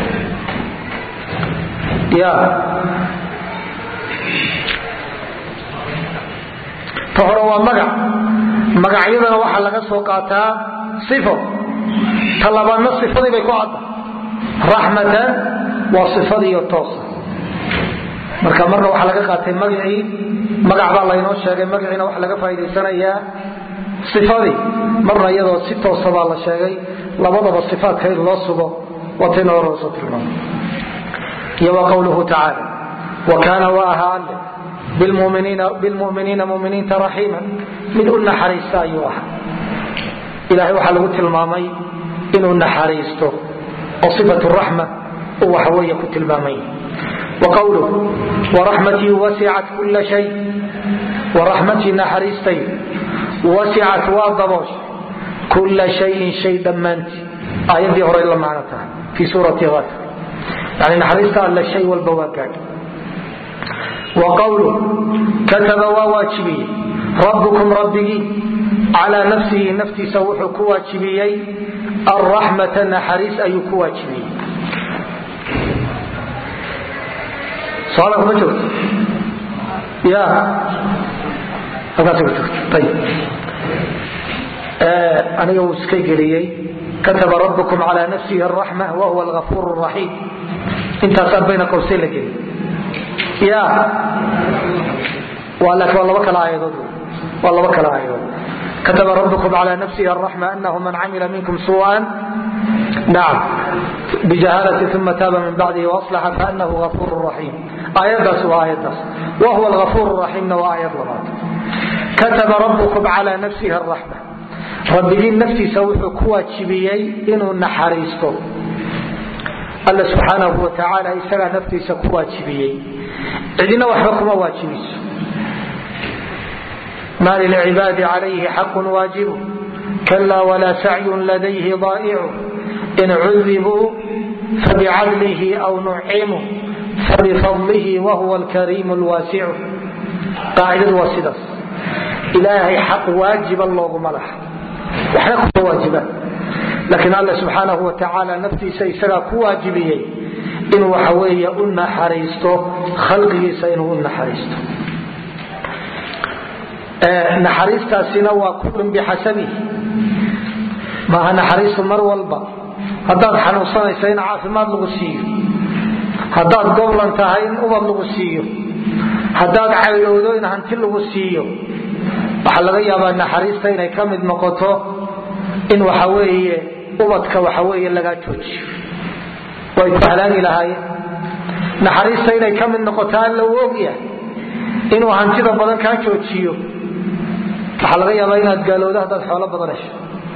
ta hore waa magac. magacyadana waxaa laga soo qaataa sifo. ta labaadna sifadii bay ku cadda. raxmatan waa sifadiiyo toosa. marka marna waxaa laga qaatay magacii magac baa laynoo sheegay magaciina waxa laga faa'iidaysanayaa sifadii marna iyadoo si toosa baa la sheegay. labadaba sifaadka in loo sugo watayna hore usoo tilmaamay. iyo waa qowluhu tacaala وكان وأهان بالمؤمنين مؤمنين رحيما من أن حريص أيها إلهي وحلوة المامي إن نحريسته وصفة الرحمة وحوية المامي وقوله ورحمتي وسعت كل شيء ورحمتي نحريستي وسعت وضبوش كل شيء دمنت آية دي هوري الله معناتها في سورة غافر يعني نحريست على الشيء والبواكات وقوله كتب وواجبي ربكم ربي على نفسه نفسي سوح كواجبي الرحمة نحريس أي كواجبي سؤالك مجرد يا طيب أنا يوسكي قليي كتب ربكم على نفسه الرحمة وهو الغفور الرحيم انت أصاب بين قوسين لك يا والله بك الآية كتب ربكم على نفسه الرحمة أنه من عمل منكم سوءا نعم بجهالة ثم تاب من بعده وأصلح فأنه غفور رحيم آيات وهو الغفور الرحيم وآيات لغات كتب ربكم على نفسه الرحمة ربي نفسي سوحوا كواتشبيي إنه نحريستو الله سبحانه وتعالى إسرى نفسي سكواتشبيي عدنا وحبكم واتشبيس ما للعباد عليه حق واجب كلا ولا سعي لديه ضائع إن عذبوا فبعدله أو نعموا فبفضله وهو الكريم الواسع قاعدة واسدة إلهي حق واجب الله ملح وحنا كل واجبات لكن الله سبحانه وتعالى نفسي سيسرى كواجبيه إنه حوية أن حريسته خلقه سينه أن حريسته نحريستا سنوى كل بحسبه ما نحريس مر والبا هداد حنوصان سين عافمات لغسيه هداد قبلا تهين أبا لغسيه هداد عيودين هنتي لغسيه وحلقا يابا نحريستا إنه كمد مقوته إن وحوية أبدك وحوية لغا جوج ويتفعلان إلهي نحريستا إنه كمد نقوتان لووغيا إنه هنتي ضبطان كان جوجيه waxaa laga yaabaa inaad gaalowdo haddaad xoolo badan hesho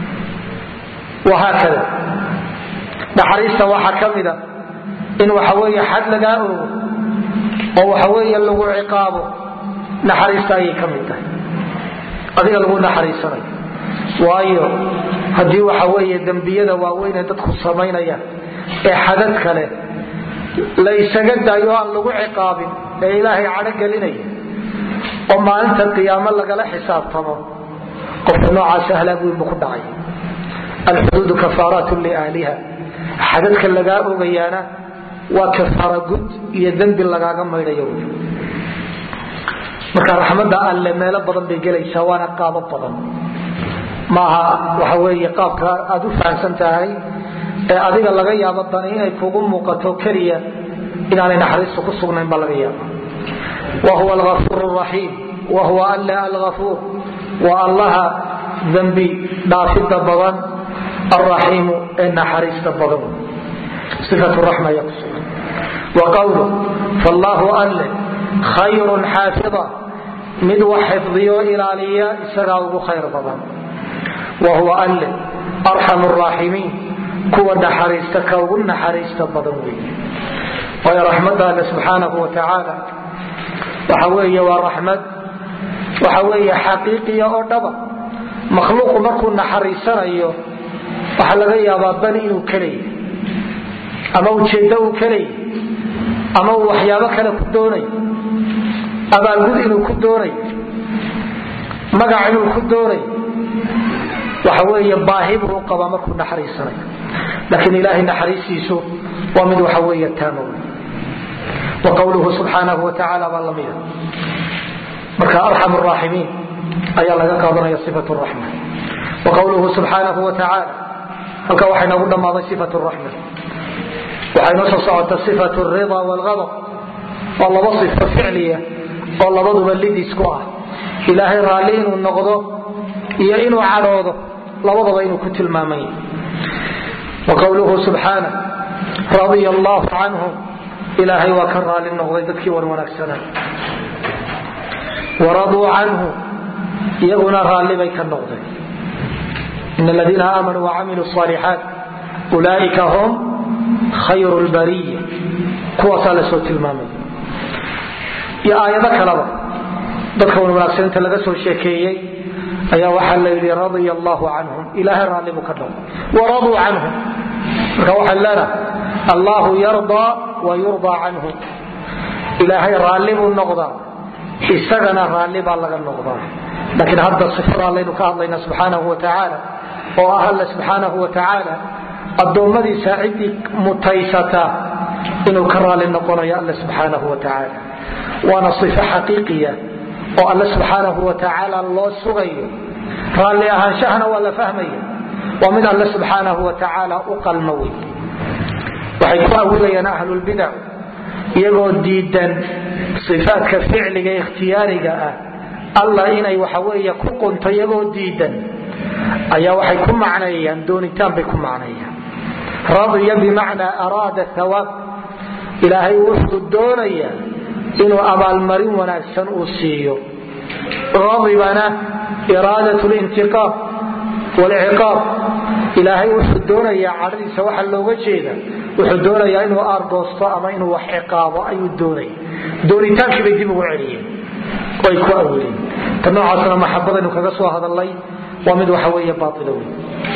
wahaakada naxariista waxaa ka mida in waxa weeye xad lagaa ogo oo waxa weeye lagu ciqaabo naxariista ayay ka mid tahay adiga lagu naxariisanayo waayo haddii waxa weeye dembiyada waaweyn ee dadku samaynayaan ee xadad kale la isaga daayo aan lagu ciqaabin ee ilaahay cadho gelinaya oo maalinta qiyaamo lagala xisaabtamo qofka noocaas halaag weyn buu ku dhacay alxuduud kafaaraatu liahliha xadadka lagaa ogayaana waa kafaara gud iyo dembi lagaaga maydhayo marka raxmadda alle meelo badan bay gelaysaa waana qaabo badan maaha waxa weeye qaabka aad u fahamsan tahay ee adiga laga yaabo dani inay kugu muuqato keliya inaanay naxariistu ku sugnayn baa laga yaaba وهو الغفور الرحيم وهو ألا الغفور والله ذنبي نافذ بضان الرحيم إن حريص بضان صفة الرحمة يقصد وقوله فالله ألا خير حافظا مدو حفظيو إلى ليا إسراء خير بضان وهو ألا أرحم الراحمين كوى حريص كون حريص بضان ويا رحمة الله سبحانه وتعالى وحوية ورحمة وحوية حقيقية أردبا مخلوق مركو نحريسان أيوه وحلغي أبابان إنو كلي أما وجدو كلي أما وحيابك لكدوني أبا القد إنو كدوني مقع إنو كدوني وحوية باهبه قبا مركو نحريسان لكن إلهي نحريسيسو ومن وحوية تامو وقوله سبحانه وتعالى والله مركا أرحم الراحمين أي الله قادنا صفة الرحمة وقوله سبحانه وتعالى هل كوحينا قلنا ماذا صفة الرحمة وحين صعدت صفة الرضا والغضب والله وصفة فعلية والله ضد اللي سكواه إلهي رالين والنغضب يئنوا عراضه لوضع بين كنت المامين وقوله سبحانه رضي الله عنهم ilaahay waa ka raali noqday dadkii wanaagsanaa waraduu canhu iyaguna raalli bay ka noqdeen in aladiina aamanuu wacamiluu الصaalixaat ulaaئika hum khayru اlbariya kuwaasaa la soo tilmaamay iyo aayado kaleba dadka wanaagsaninta laga soo sheekeeyey ayaa waxaa la yidhi radia allahu canhum ilaahay raalli buu ka noqday waraduu canhu marka waxaan leenahay allahu yardaa wa yurdaa canhu ilaahay raalli buu noqdaa isagana raalli baa laga noqdaa laakiin hadda sifada allaynu ka hadlayna subxaanahu wa tacaala oo ah alla subxaanahu wa tacaala addoommadiisa ciddii mutaysata inuu ka raalli noqonayo alla subxaanahu wa tacaala waana sifo xaqiiqiya oo alla subxaanahu wa tacaala loo sugayo raalli ahaanshahana waa la fahmaya waa mid alla subxaanahu wa tacaala u qalmo wey waxay ku awilayaan ahlulbidac iyagoo diidan sifaadka ficliga ikhtiyaariga ah alla inay waxaweeye ku qunto iyagoo diidan ayaa waxay ku macneeyaan doonitaan bay ku macneeyaan radiya bimacnaa araada thawaab ilaahay wuxuu doonayaa inuu abaalmarin wanaagsan uu siiyo radibana iraadat lintiqaam wlciqaab ilaahay wuxuu doonayaa cadhadiisa waxa looga jeeda wuxuu doonayaa inuu aargoosto ama inuu wax ciqaabo ayuu doonaya doonitaankii bay dib ugu celiyeen way ku awileen ta noocaasna maxabadaynu kaga soo hadalnay waa mid waxa weeye baaila wey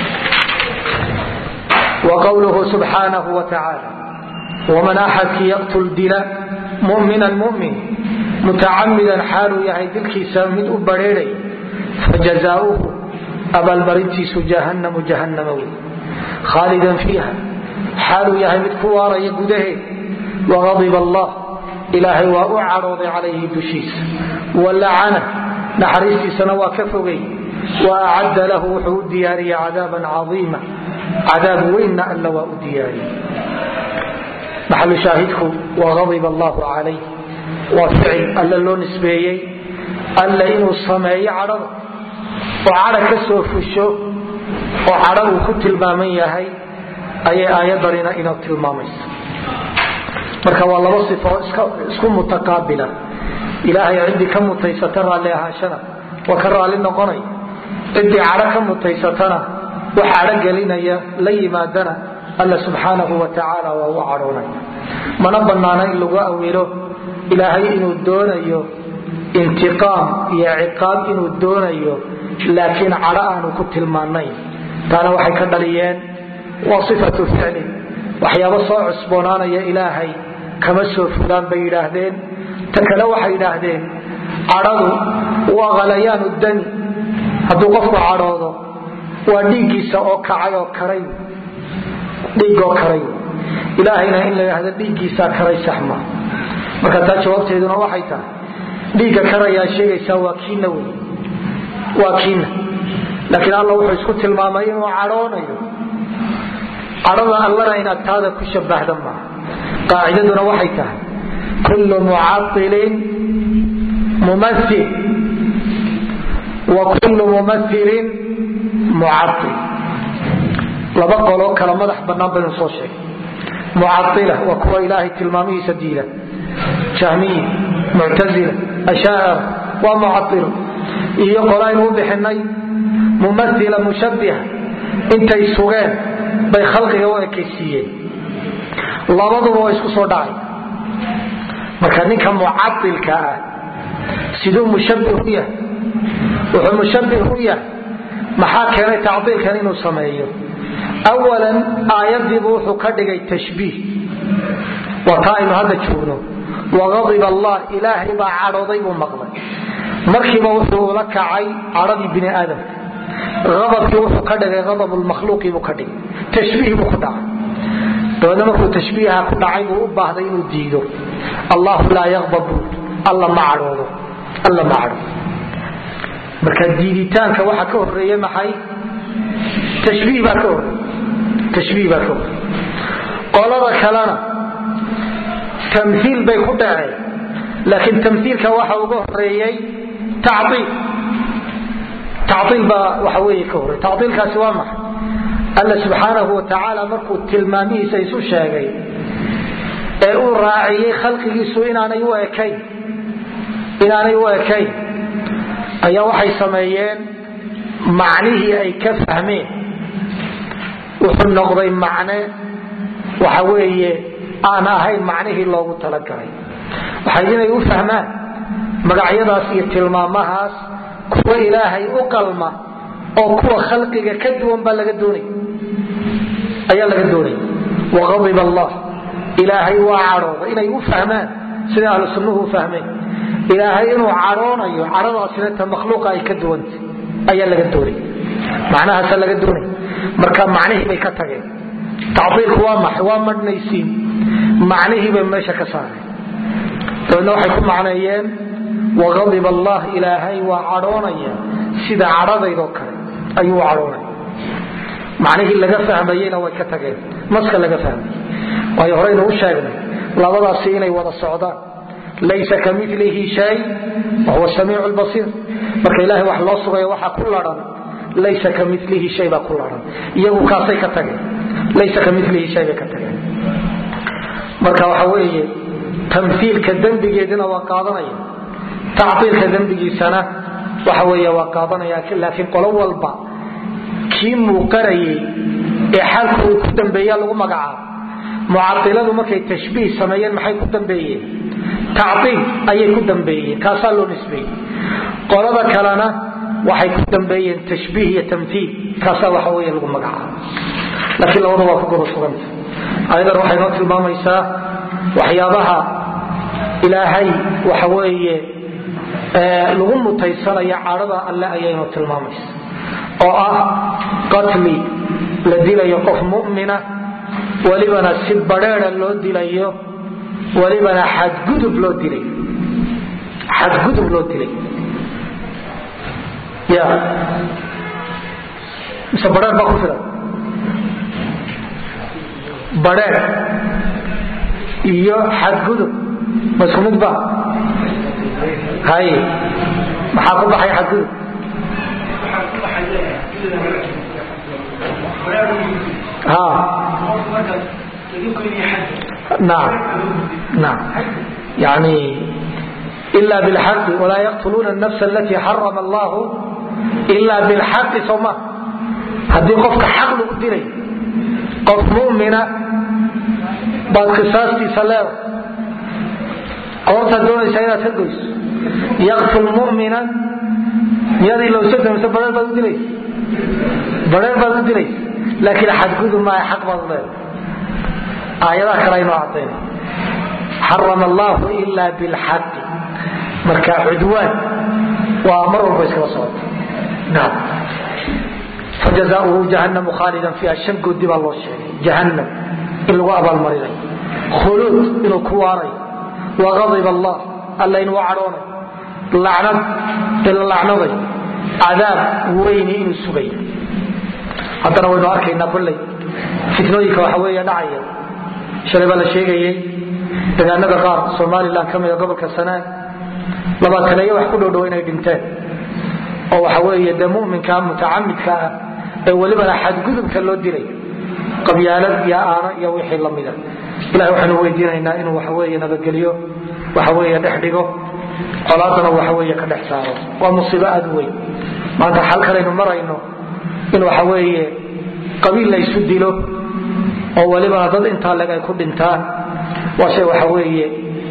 wa qawluhu subxaanahu wa tacaala waman axadkii yaqtul dila mu'minan mu'min mutacamidan xaaluu yahay dilkiisa mid u badheedhay fajazaauhu abaalmarintiisu jahannamu jahannama wey khaalidan fiiha xaaluu yahay mid ku waaraya gudaheed waqadiba allah ilaahay waa u cadhooday calayhi dushiisa walacana naxariistiisana waa ka fogay wa acadda lahu wuxuu u diyaariyey cadaaban caiima cadaab weynna alla waa u diyaariyey maxalu shaahidku waqadiba allahu calayh waa ficil alla loo nisbeeyey alla inuu sameeyo cadhada oo cadha ka soo fusho oo cadha uu ku tilmaaman yahay ayay aayadanina inoo tilmaamaysa marka waa laba sifo isku mutaqaabila ilaahay ciddii ka mutaysata raalli ahaanshana waa ka raalli noqonaya ciddii cadho ka mutaysatana wax cadho gelinaya la yimaadana alla subxaanahu wa tacaala waa u cadhoonaya mana bannaana in lagu awilo ilaahay inuu doonayo intiqaam iyo ciqaab inuu doonayo laakiin cadho aanu ku tilmaanayn taana waxay ka dhaliyeen waa sifatu ficli waxyaabo soo cusboonaanaya ilaahay kama soo fulaan bay yidhaahdeen ta kale waxay yidhaahdeen cadhadu waa khalayaanu dami hadduu qofku cadhoodo waa dhiiggiisa oo kacay oo karay dhiigoo karay ilaahayna in la yidhahdo dhiiggiisaa karay saxma marka taa jawaabteeduna waxay tahay dhiigga karayaa sheegaysaa waa kiina wey waa kiina laakiin alla wuxuu isku tilmaamay inuu cadhoonayo cadhada allana in agtaada ku shabahda maaha qaacidaduna waxay tahay kullu mucailin mumail wa kullu mumailin mucail laba qoloo kala madax bannaan baynu soo sheegay mucaila waa kuwa ilaahay tilmaamihiisa diida jahmiya muctazila ashaacira waa mucailo iyo qolaynu u bixinay mumaila mushabbiha intay sugeen bay khalqiga u ekaysiiyeen labaduba waa isku soo dhacay marka ninka mucailka ah siduu mushabbih u yahay wuxuu mushabbih u yahay maxaa keenay tacdiilkan inuu sameeyo awalan aayadiibu wuxuu ka dhigay tashbiih waa taa aynu hadda joogno waqadiba allah ilaahay baa cadhooday buu maqlay markiiba wuxuu ula kacay cadhadii bini aadamka adabkii wuxuu ka dhigay adab lmakhluuqii buu ka dhigay tashbiih buu ku dhacay dabeedna markuu tashbiiha ku dhacay buu u baahday inuu diido allahu laa yaqdabu alla ma cadhoodo marka diiditaanka waxa ka horeeye maxay tashbiih baa ka horeeye qolada kalena tamhiil bay ku dhaceen laakiin tamhiilka waxa uga horeeyey tacdiil baa waxa weeye ka horeey tacdiilkaasi waa maxay alla subxaanahu wa tacaala markuu tilmaamihiisa isu sheegay ee uu raaciyay khalqigiisu inaanay u ekayn ayaa waxay sameeyeen macnihii ay ka fahmeen wuxuu noqday macne waxa weeye aan ahayn macnihii loogu talagalay waxay inay u fahmaan magacyadaas iyo tilmaamahaas kuwa ilaahay u qalma oo kuwa khalqiga ka duwan baa laga doonay waqadiba allah ilaahay waa cadhooda inay u fahmaan sida ahlu sunnuhu u fahmeen ilaahay inuu cadhoonayo cadhadaasina ta makhluuqa ay ka duwantay ayaa laga doonay macnahaasa laga doonay marka macnihii bay ka tageen tacdiilku waa maxay waa madhnaysiin macnihii bay meesha ka saareen dabeedna waxay ku macneeyeen waqadiba allah ilaahay waa cadhoonaya sida cadhadaydoo kale ayuu cadhoonaya macnihii laga fahmayeyna way ka tageen naska laga fahmay waayo horeynu u sheegnay labadaasi inay wada socdaan laysa kamilihi shay wahuwa samiicu lbasiir marka ilaahay wax loo sugayo waxa ku laran laysa kamilihi shay baa ku laran iyagu kaasay ka tageen laysa kamilihi shay bay ka tageen marka waxa weeye tamthiilka dembigeedina waa qaadanaya tactiilka dembigiisana waxa weeye waa qaadanaya laakiin qolo walba kii muuqanayay ee xalku uu ku dambeeya lagu magacaabo mucatiladu markay tashbiih sameeyeen maxay ku dambeeyeen tactiil ayay ku dambeeyeen kaasaa loo nisbeeyey qolada kalena waxay ku dambeeyeen tashbiih iyo tamthiil kaasaa waxa weeye lagu magacaabo laakiin labada waa ku gobo suganta ayadan waxay noo tilmaamaysaa waxyaabaha ilaahay waxa weeye lagu mutaysanaya cadhada alle ayaynu tilmaamaysa oo ah qatli la dilayo qof mu'mina walibana si badheera loo dilayo walibana xadgudub loo dilay ya mise badheer baa ku filan badheer iyo xadgudub ma isku mid ba hay maxaa ku baxay xadgudub نعم يعني إلا بالحق ولا يقتلون النفس التي حرم الله إلا بالحق صوما هذه قفك حق لقدري قف مؤمنة بعد قصاصتي سلام قرصة دون سيدة تدوس يقتل مؤمنا يدي لو سدم سبرر بدو دلي لكن حدقود ما حق مظلم آيات كريم أعطينا حرم الله إلا بالحق مركا عدوان وأمره بيسك وصوت نعم فجزاؤه جهنم خالدا فيها الشنق والدبا الله الشيء جهنم إلا وأبا المريضين خلود إنه كواري وغضب الله ألا إنه وعرونه لعنة إلا لعنة عذاب وين إنه السبيل haddana waynu arkaynaa kolley fitnooyinka waxa weeye dhacaya shalay baa la sheegayay deegaanada qaar somalilan ka mida gobolka sanaa labaataneeyo wax ku dhowdhow inay dhinteen oo waxa weeye dee mu'minka mutacamidka ah ee welibana xadgudubka loo dilay qabyaalad iyo aano iyo wixii la mida ilahay waxaanu weydiinaynaa inuu waxa weeye nabadgeliyo waxa weeye dhex dhigo colaadana waxa weeye ka dhex saaro waa musiibo aad u weyn maanta xal kalaynu marayno in waxa weeye qabiil la isu dilo oo waliba dad inta laga ay ku dhintaan waa shay waxa weeye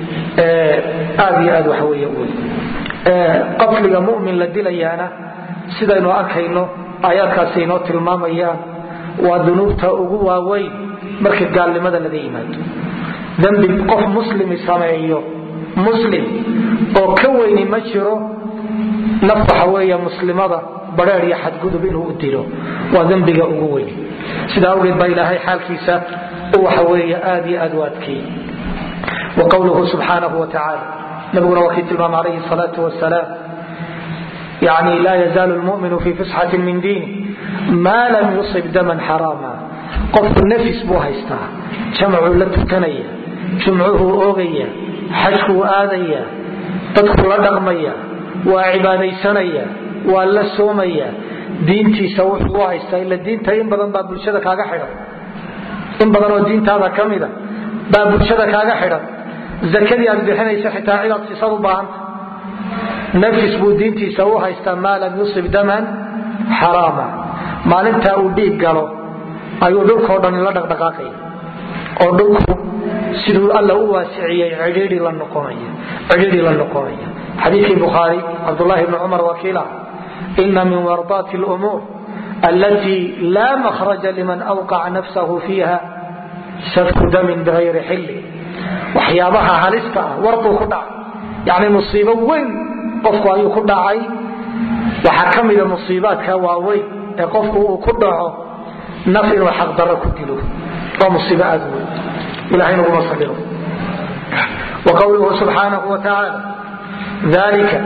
aad iyo aad waxa weeye weyn qafliga mu'min la dilayana sidaynu arkayno aayaadkaasi inoo tilmaamayaan waa dunuubta ugu waaweyn marka gaalnimada laga yimaado dambi qof muslimi sameeyo muslim oo ka weyni ma jiro naf waxa weeye muslimada badheer iyo xadgudub inuu u dilo waa dambiga ugu weyn sida awgeed baa ilaahay xaalkiisa waxa weeye aad iyo aad u adkeeyey وقوله سبحانه وتعالى نبينا وكيل الإمام عليه الصلاة والسلام يعني لا يزال المؤمن في فسحة من دينه ما لم يصب دما حراما قف النفس بوها يستع جمعه لتكنية جمعه أوغية حشكه آذية تدخل دغمية وعبادي سنية ولا سومية دينتي سوح بوها يستع إلا الدين تين بدن باب الشدك هذا حرام إن بدن الدين هذا كمذا baa bulshada kaaga xidhan zakadii aad bixinaysa xitaa cidaad siisad u baahanta nafis buu diintiisa u haystaa maa lam yusib daman xaraama maalintaa uu dhiig galo ayuu dhulkao dhan la dhaqdhaqaaqaya oo dhulku siduu alla u waasiciyey cidhiidhi la noqonaya xadiidkii bukhaari cabdullaahi ibni cumar wakiila ina min wardaati lumuur allatii laa makhraja liman awqaca nafsahu fiiha safku damin bigayri xilli waxyaabaha halista ah warduu ku dhacay yani musiibo weyn qofku ayuu ku dhacay waxaa ka mida musiibaadka waaweyn ee qofku uu ku dhaco naf inuu xaqdarro ku dilo waa musiibo aad weyn ilahay naguma saliro wa qawluhu subxaanahu wa tacaala dalika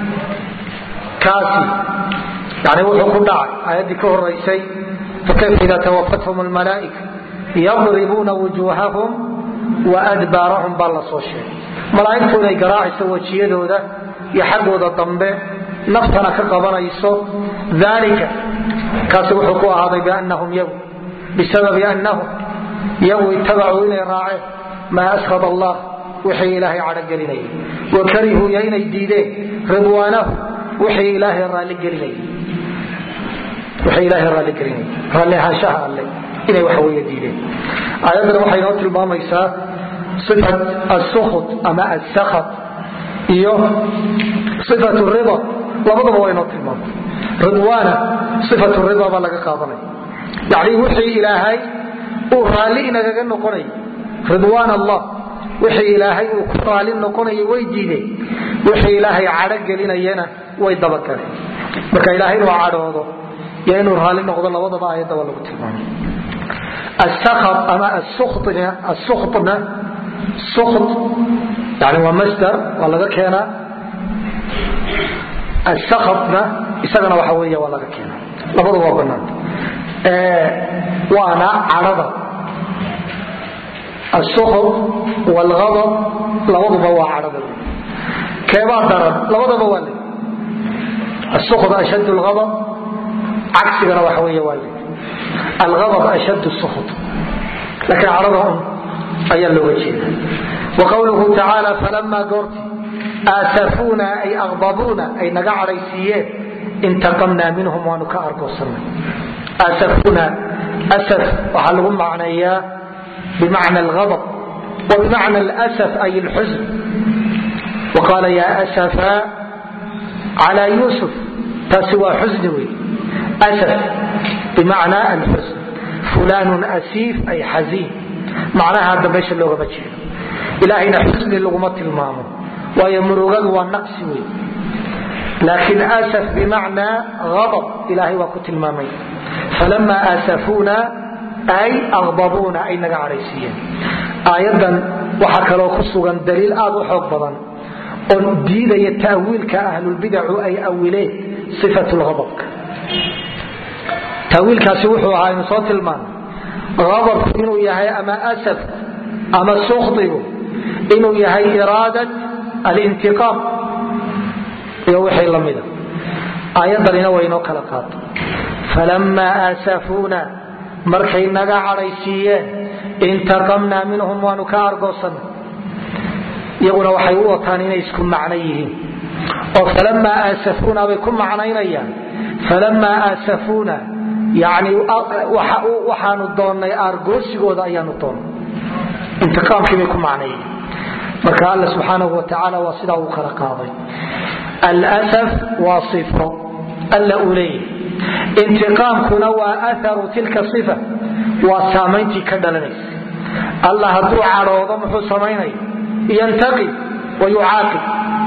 kaasi yani wuxuu ku dhacay aayaddii ka horaysay fakayfa ida tawafathum almalaa'ika yadribuuna wujuuhahum wa adbaarahum baa la soo sheegay malaa'igtu inay garaacayso wejiyadooda iyo xaggooda dambe naftana ka qabanayso dalika kaasi wuxuu ku ahaaday biannahum yagu bisababi annahum yagu ittabacuu inay raaceen maa ashad allah wixii ilaahay cadhogelinayay wa karihuu iyo inay diideen ridwaanahu wixii ilaahay raalligelinayay raalli ahaanshaha alle inay waxaweye diideen aayaddana waxay noo tilmaamaysaa sifat asukht ama asakhat iyo sifat rida labadaba way noo tilmaamtay ridwaana sifat rida baa laga qaadanaya yani wixii ilaahay uu raalli inagaga noqonay ridwaan allah wixii ilaahay uu ku raalli noqonaya way diideen wixii ilaahay cadho gelinayana way dabagaleen marka ilaahay inuu cadhoodo iyo inuu raalli noqdo labadaba aayadda waa lagu tilmaamay asakhat ama asukhtna sukht yani waa masdar waa laga keenaa asakhatna isagana waxa weeye waa laga keenaa labadu waa banaanta waana cadhada asukht walghadab labaduba waa cadhada keebaa daran labadaba waa le asukht ashad lghadab cagsigana waxa weeye waa le alghadab ashad sukht laakiin cadhada ayaa looga jeeda wa qawluhu tacaala falamaa goorti aasafuna ay aqdabuuna ay naga cadhaysiiyeen intaqamnaa minhum waanu ka argoosanay aasafuna asaf waxaa lagu macneeyaa bimacna alghadab wa bimacna alasaf ay alxusn wa qaala yaa asafa calaa yuusuf taasi waa xusni wey asaf bimacna alxusn fulaanun asiif ay xasiin macnaha hadda meesha loogama jeedo ilaahayna xusni laguma tilmaamo waayo murugadu waa naqsi wey laakiin asaf bimacnaa adab ilaahay waa ku tilmaamay falamaa asafuuna ay aqdabuuna ay naga cadhaysiiyeen aayadan waxaa kaloo ku sugan daliil aad u xoog badan oo diidaya ta'wiilka ahlulbidacu ay awileen sifatu lghadabka tawiilkaasi wuxuu ahaa inu soo tilmaamay adabku inuu yahay ama asaf ama sukhdigu inuu yahay iraadat alintiqaam iyo wixii lamida aayadanina way inoo kala qaato falamaa asafuuna markay naga cadhaysiiyeen intaqamnaa minhum waanu ka argoosanay iyaguna waxay u wataan inay isku macno yihiin oo falamaa asafuuna bay ku macnaynayaan falamaa asafuuna yani waxaanu doonnay aargoosigooda ayaanu doonnay intiqaamkii bay ku macneeyeen marka alla subxaanahu wa tacaala waa sidaa uu kala qaaday alasaf waa sifo alla uu leeyahy intiqaamkuna waa aharu tilka sifa waa saamayntii ka dhalanaysa alla hadduu cadhoodo muxuu samaynaya yantaqim wa yucaaqib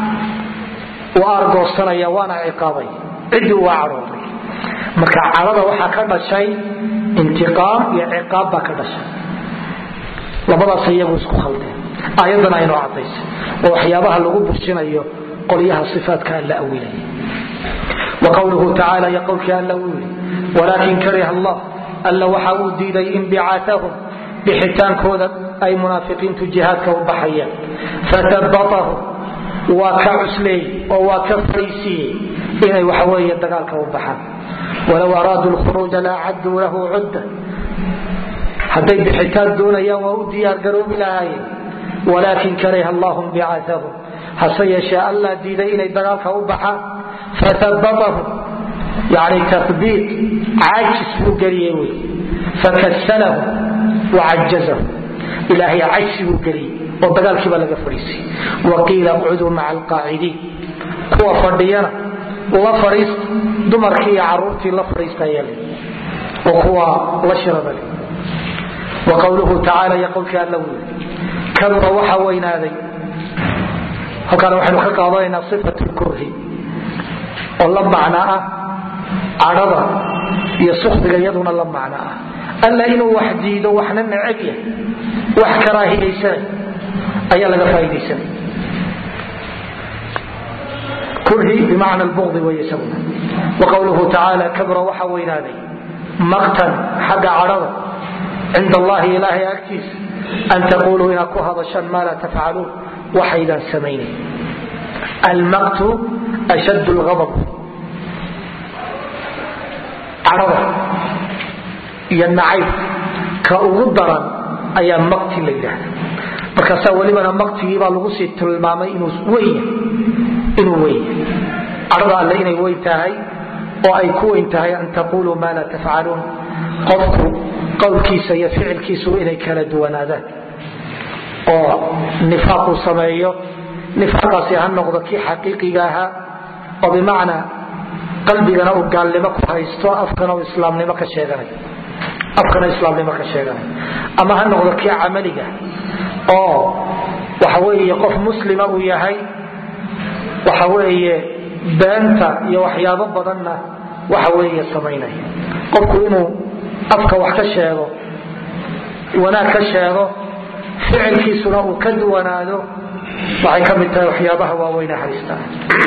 waa argoosanaya waana ciqaabaya ciddii waa cadhooday marka cadhada waxaa ka dhashay intiqaam iyo ciqaab baa ka dhashay labadaas iyagu isku khaldeen aayadan aynoo cadaysay oo waxyaabaha lagu bursinayo qolyaha sifaatka alla awilaya wa qawluhu tacaala iyo qowlkii alla uu yidhi walaakin kariha allah alla waxa uu diiday inbicaatahum bixitaankooda ay munaafiqiintu jihaadka u baxayaan fatabatahum waa ka cusleeyey oo waa ka fariisiiyey inay waxaweeye dagaalka u baxaan walow araaduu lkhuruuja la acaduu lahu cudda hadday bixitaan doonayaan waa u diyaar garoobi lahaayeen walaakin kariha allahum bicathahum hase yeeshee alla diiday inay dagaalka u baxaan fathabatahum yani tathbiit caajis buu geliyey wey fakassalahum wacajazahum ilaahay cajsi buu geliyey oo dagaalkiiba laga fadhiisay waqiila qcuduu maca alqaacidiin kuwa fadhiyana la fadhiista dumarkii iyo caruurtii la fadhiistayale oo kuwa la shiradale وقوله تعالى يقول كأن له كبر وحا وينادي وكان وحن كقاضينا صفة الكره والله معناه عرضا يسخط يدنا الله معناه ألا إنه وحديد وحنا نعبيه وحكراه ليسان أي لك فايديسان كره بمعنى البغض ويسونه وقوله تعالى كبر وحا وينادي مقتا حق عرضا عند الله إلهي أكتيس أن تقولوا إن أكو هذا الشان ما لا تفعلون وحيدا سميني المقت أشد الغضب عرضا ينعيب كأغضرا أيام مقت الليلة markaasa walibana maqtigii baa lagu sii tilmaamay inuu weyn arada alle inay weyn tahay oo ay ku weyn tahay an taqulu ma la taf'alun qofku qowlkiisa iyo ficilkiisu inay kala duwanaadaan oo nifaaqu sameeyo nifaaqaasi ha noqdo kii xaqiiqiga ahaa oo bimaana qalbigana uu gaalnimo ku haysto afkana uu islaamnimo ka sheeganayo ama ha noqdo kii camaliga oo waxa weeye qof muslima uu yahay waxa weeye beenta iyo waxyaabo badanna waxa weeye sameynaya qofku inuu afka wax ka sheego wanaag ka sheego ficilkiisuna uu ka duwanaado waxay ka mid tahay waxyaabaha waaweyn ee haystaan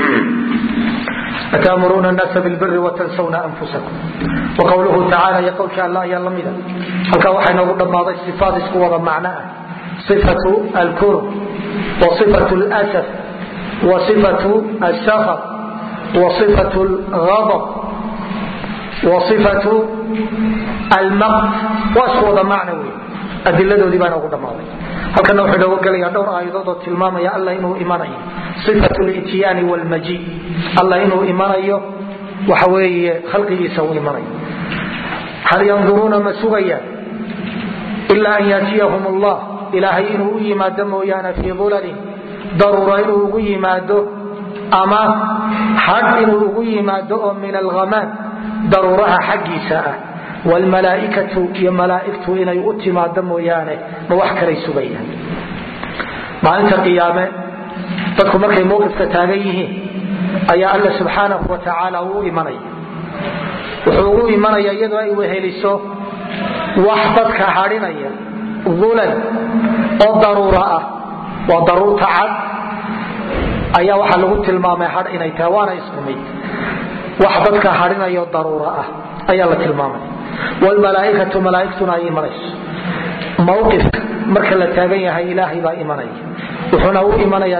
أتأمرون الناس بالبر وتنسون أنفسكم وقوله تعالى يقول كالله يا لمدا هل كان نقول ما ضي صفات اسكوا معناها صفة الكره وصفة الأسف وصفة السخط وصفة الغضب وصفة المقت واسوى معنوي أدلة دي بان أقول ما ضي هل كان نوحي لو قال يا دور آيضا تلماما يا الله إنه إيماني صفة الاتيان والمجيء الله إنه إيماني وحوي خلقه يسوي إيماني هل ينظرون مسوغيا إلا أن يأتيهم الله إلهي إنه يماد مويانا في ظلل ضرورة إنه يماد أما حق إنه يماد من الغمان ضرورها حق ساعة والملائكة يا ملائكة إن يؤتي ما دم ويانه موحك ليس بينا مع أنت قيامة تدخل مركي موقف كتاغيه أي الله سبحانه وتعالى هو إيماني وحوه إيماني يدعي وهيلسو وحبتك حارني ظلل وضرورة وضرورة عد أي وحلغو تلمامي حار إني تاوانا اسمي وحبتك حارني وضرورة أي الله تلمامي والملائكة ملائكتنا إيمانيس موقف مركل التابعية إلهي با إيماني وحنو إيماني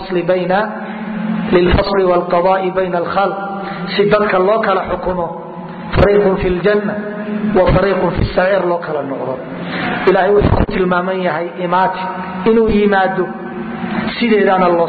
للفصل والقضاء بين الخلق سيدتك الله كلا حكمه فريق في الجنة وفريق في السعير الله كلا النغرب إلهي وحكمت المامية هي إيماتي إنو إيمادو سيدان الله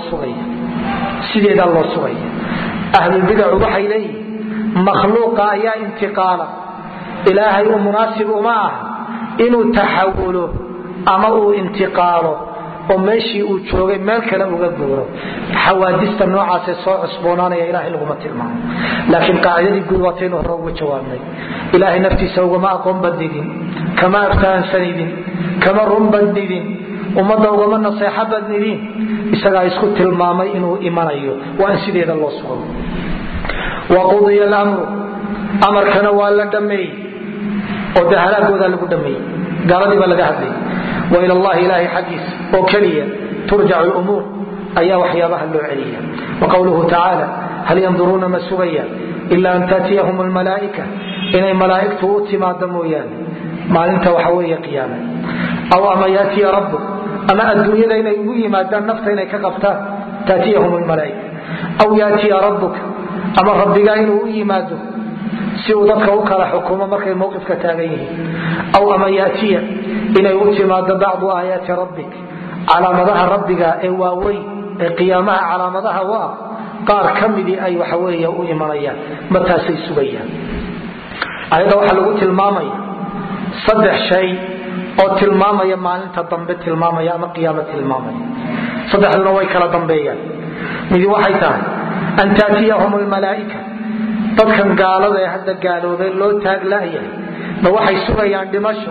صغير أهل البدع وحي إليه مخلوق يا انتقالا إلهي مناسب معه إنه تحوله أما انتقاله وماشي وشوغي مالك لا أغبره حوادث النوع سيصوع عصبونان يا إلهي لغمة المعنى لكن قاعدة قوتين وهروا جوابني إلهي نفتي سوغ ما أقوم بددين كما أفتان سنيدين كما رم بددين ومضى ومن نصيحة بددين إساقا يسكت المامي إنه إيمان أيوه وأنسي ديد الله سبحانه وقضي الأمر أمر كان والا دمي ودهلاك وذا لك دمي قال لي بلد هذي وإلى الله إلهي حديث وكلية ترجع الأمور أي وحيابها اللعية وقوله تعالى هل ينظرون مسويا إلا أن تأتيهم الملائكة إن الملائكة أتي ما دمويان ما أنت وحوية قياما أو أما يأتي ربك أما الدنيا لين يوي ما دام نفسه إليك قبتا تأتيهم الملائكة أو يأتي ربك أما ربك إنه يوي ما دم si uu dadka u kala xukumo markay mowqifka taagan yihiin aw ama yaatiya inay u timaado bacdu aayaati rabbik calaamadaha rabbiga ee waaweyn ee qiyaamaha calaamadaha u ah qaar ka midii ay waxaweeye u imanayaan markaasay sugayaan ayada waxaa lagu tilmaamaya 3 shay oo tilmaamaya maalinta dambe tilmaamaya ama qiyaamo tilmaamaya 3duna way kala dambeeyaan midi waxay tahay an taatiyahum almalaa'ika dadkan gaalada ee hadda gaaloobay loo taaglaayay ma waxay sugayaan dhimasho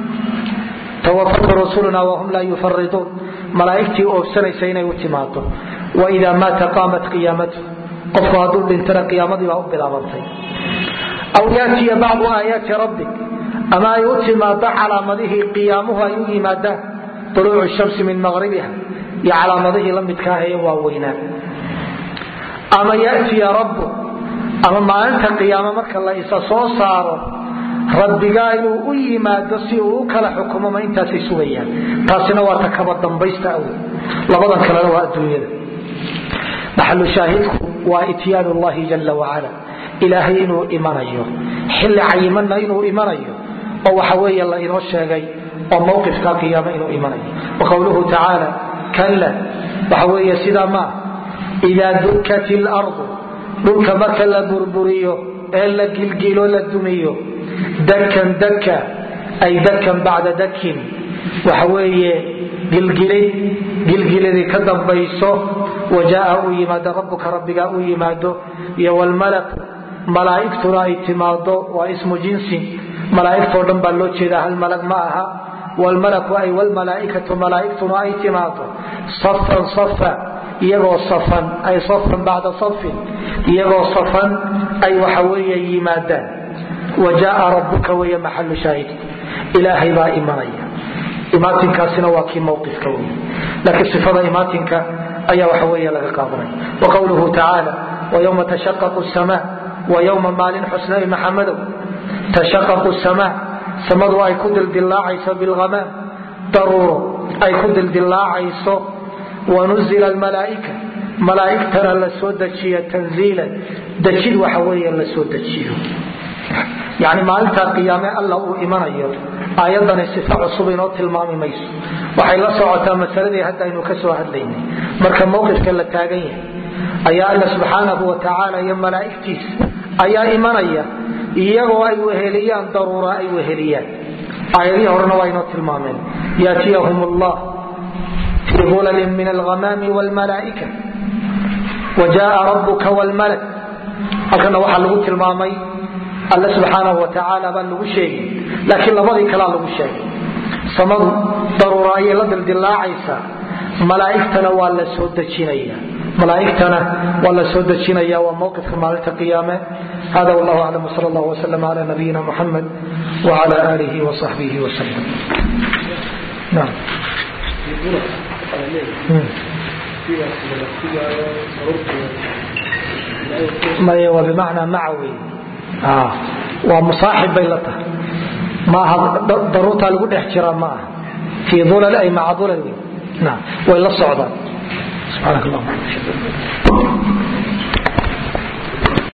tawafatu rasuluna wahum laa yufarriduun malaa'igtii oobsanaysa inay u timaado waidaa maata qaamat qiyaamatu qofku hadduu dhintana qiyaamadii baa u bilaabantay aw yaatiya bacdu aayaati rabbik ama ay u timaado calaamadihii qiyaamuhu ay u yimaadaan طuluucu shamsi min maqribiha iyo calaamadihii la midka ah ee waaweynaa ama yaatiya rabbu ama maalinta qiyaamo marka la isa soo saaro rabbigaa inuu u yimaado si uu u kala xukumo ma intaasay sugayaan taasina waa ta kaba dambaysta aw labadan kalena waa adduunyada maxalu shaahidku waa ityaanu llahi jalla wacala ilaahay inuu imanayo xilli cayimanna inuu imanayo oo waxa weeye la inoo sheegay oo mowqifka qiyaamo inuu imanayo wa qowluhu tacaala kalla waxa weeye sidaa maa idaa dukkat ilardu dhulka marka la burburiyo ee la gilgilo la dumiyo dakan daka ay dakan bacda dakin waxa weeye gilgiladii ka dambayso wajaa uu yimaado rabbuka rabbigaa uu yimaado iyo walmalaku malaa'igtuna ay timaado waa ismu jinsi malaa'igtoo dhan baa loo jeedaa hal malag ma aha walmalaku ay walmalaa'ikatu malaa'igtuna ay timaado safan safa iyagoo safan ay safan bacda safin iyagoo safan ay waxa weeye yimaadaan wajaa rabbuka weeye maxalu shaahid ilaahay baa imanaya imaatinkaasina waa kii mowqifka wey laakiin sifada imaatinka ayaa waxa weeye laga qaadanaya wa qowluhu tacaala wayowma tashaqaqu samaa wayowma maalin xusnabi maxamedow tashaqaqu samaa samadu ay ku dildillaacayso bilghamaam daruuro ay ku dildillaacayso wanuzila almalaa'ika malaa'igtana la soo dejiyo tanziilan dejid waxa weeye la soo dejiyo yani maalintaa qiyaame alla uu imanayo aayadani sifa cusub inoo tilmaami mayso waxay la socotaa masaladii hadda aynu ka soo hadlaynay marka mowqifka la taagan yahay ayaa alla subxaanahu wa tacaala iyo malaa'igtiisa ayaa imanaya iyagoo ay weheliyaan daruura ay weheliyaan aayadihii horena waa inoo tilmaameen yaatiyahum allah fii hulalin min alghamaami wlmalaa'ika wajaaa rabbuka wlmalak halkana waxaa lagu tilmaamay alla subxaanahu wa tacaala baa lagu sheegay laakiin labadii kalaa lagu sheegay samadu daruura ayay la dildillaacaysaa malaa'igtana waa la soo dejinaya waa mowqifka maalinta qiyaame hada wallahu aclam wsal allah wslm cala nabiyina muxamed wcala aalihi wasaxbihi wslm maya waa bimacnaa maca wey waa musaaxib bay la tahay maaha daruurtaa lagu dhex jiraa ma aha fii ulal ay maca ulal wey way la socdaan subxaanaka allahuma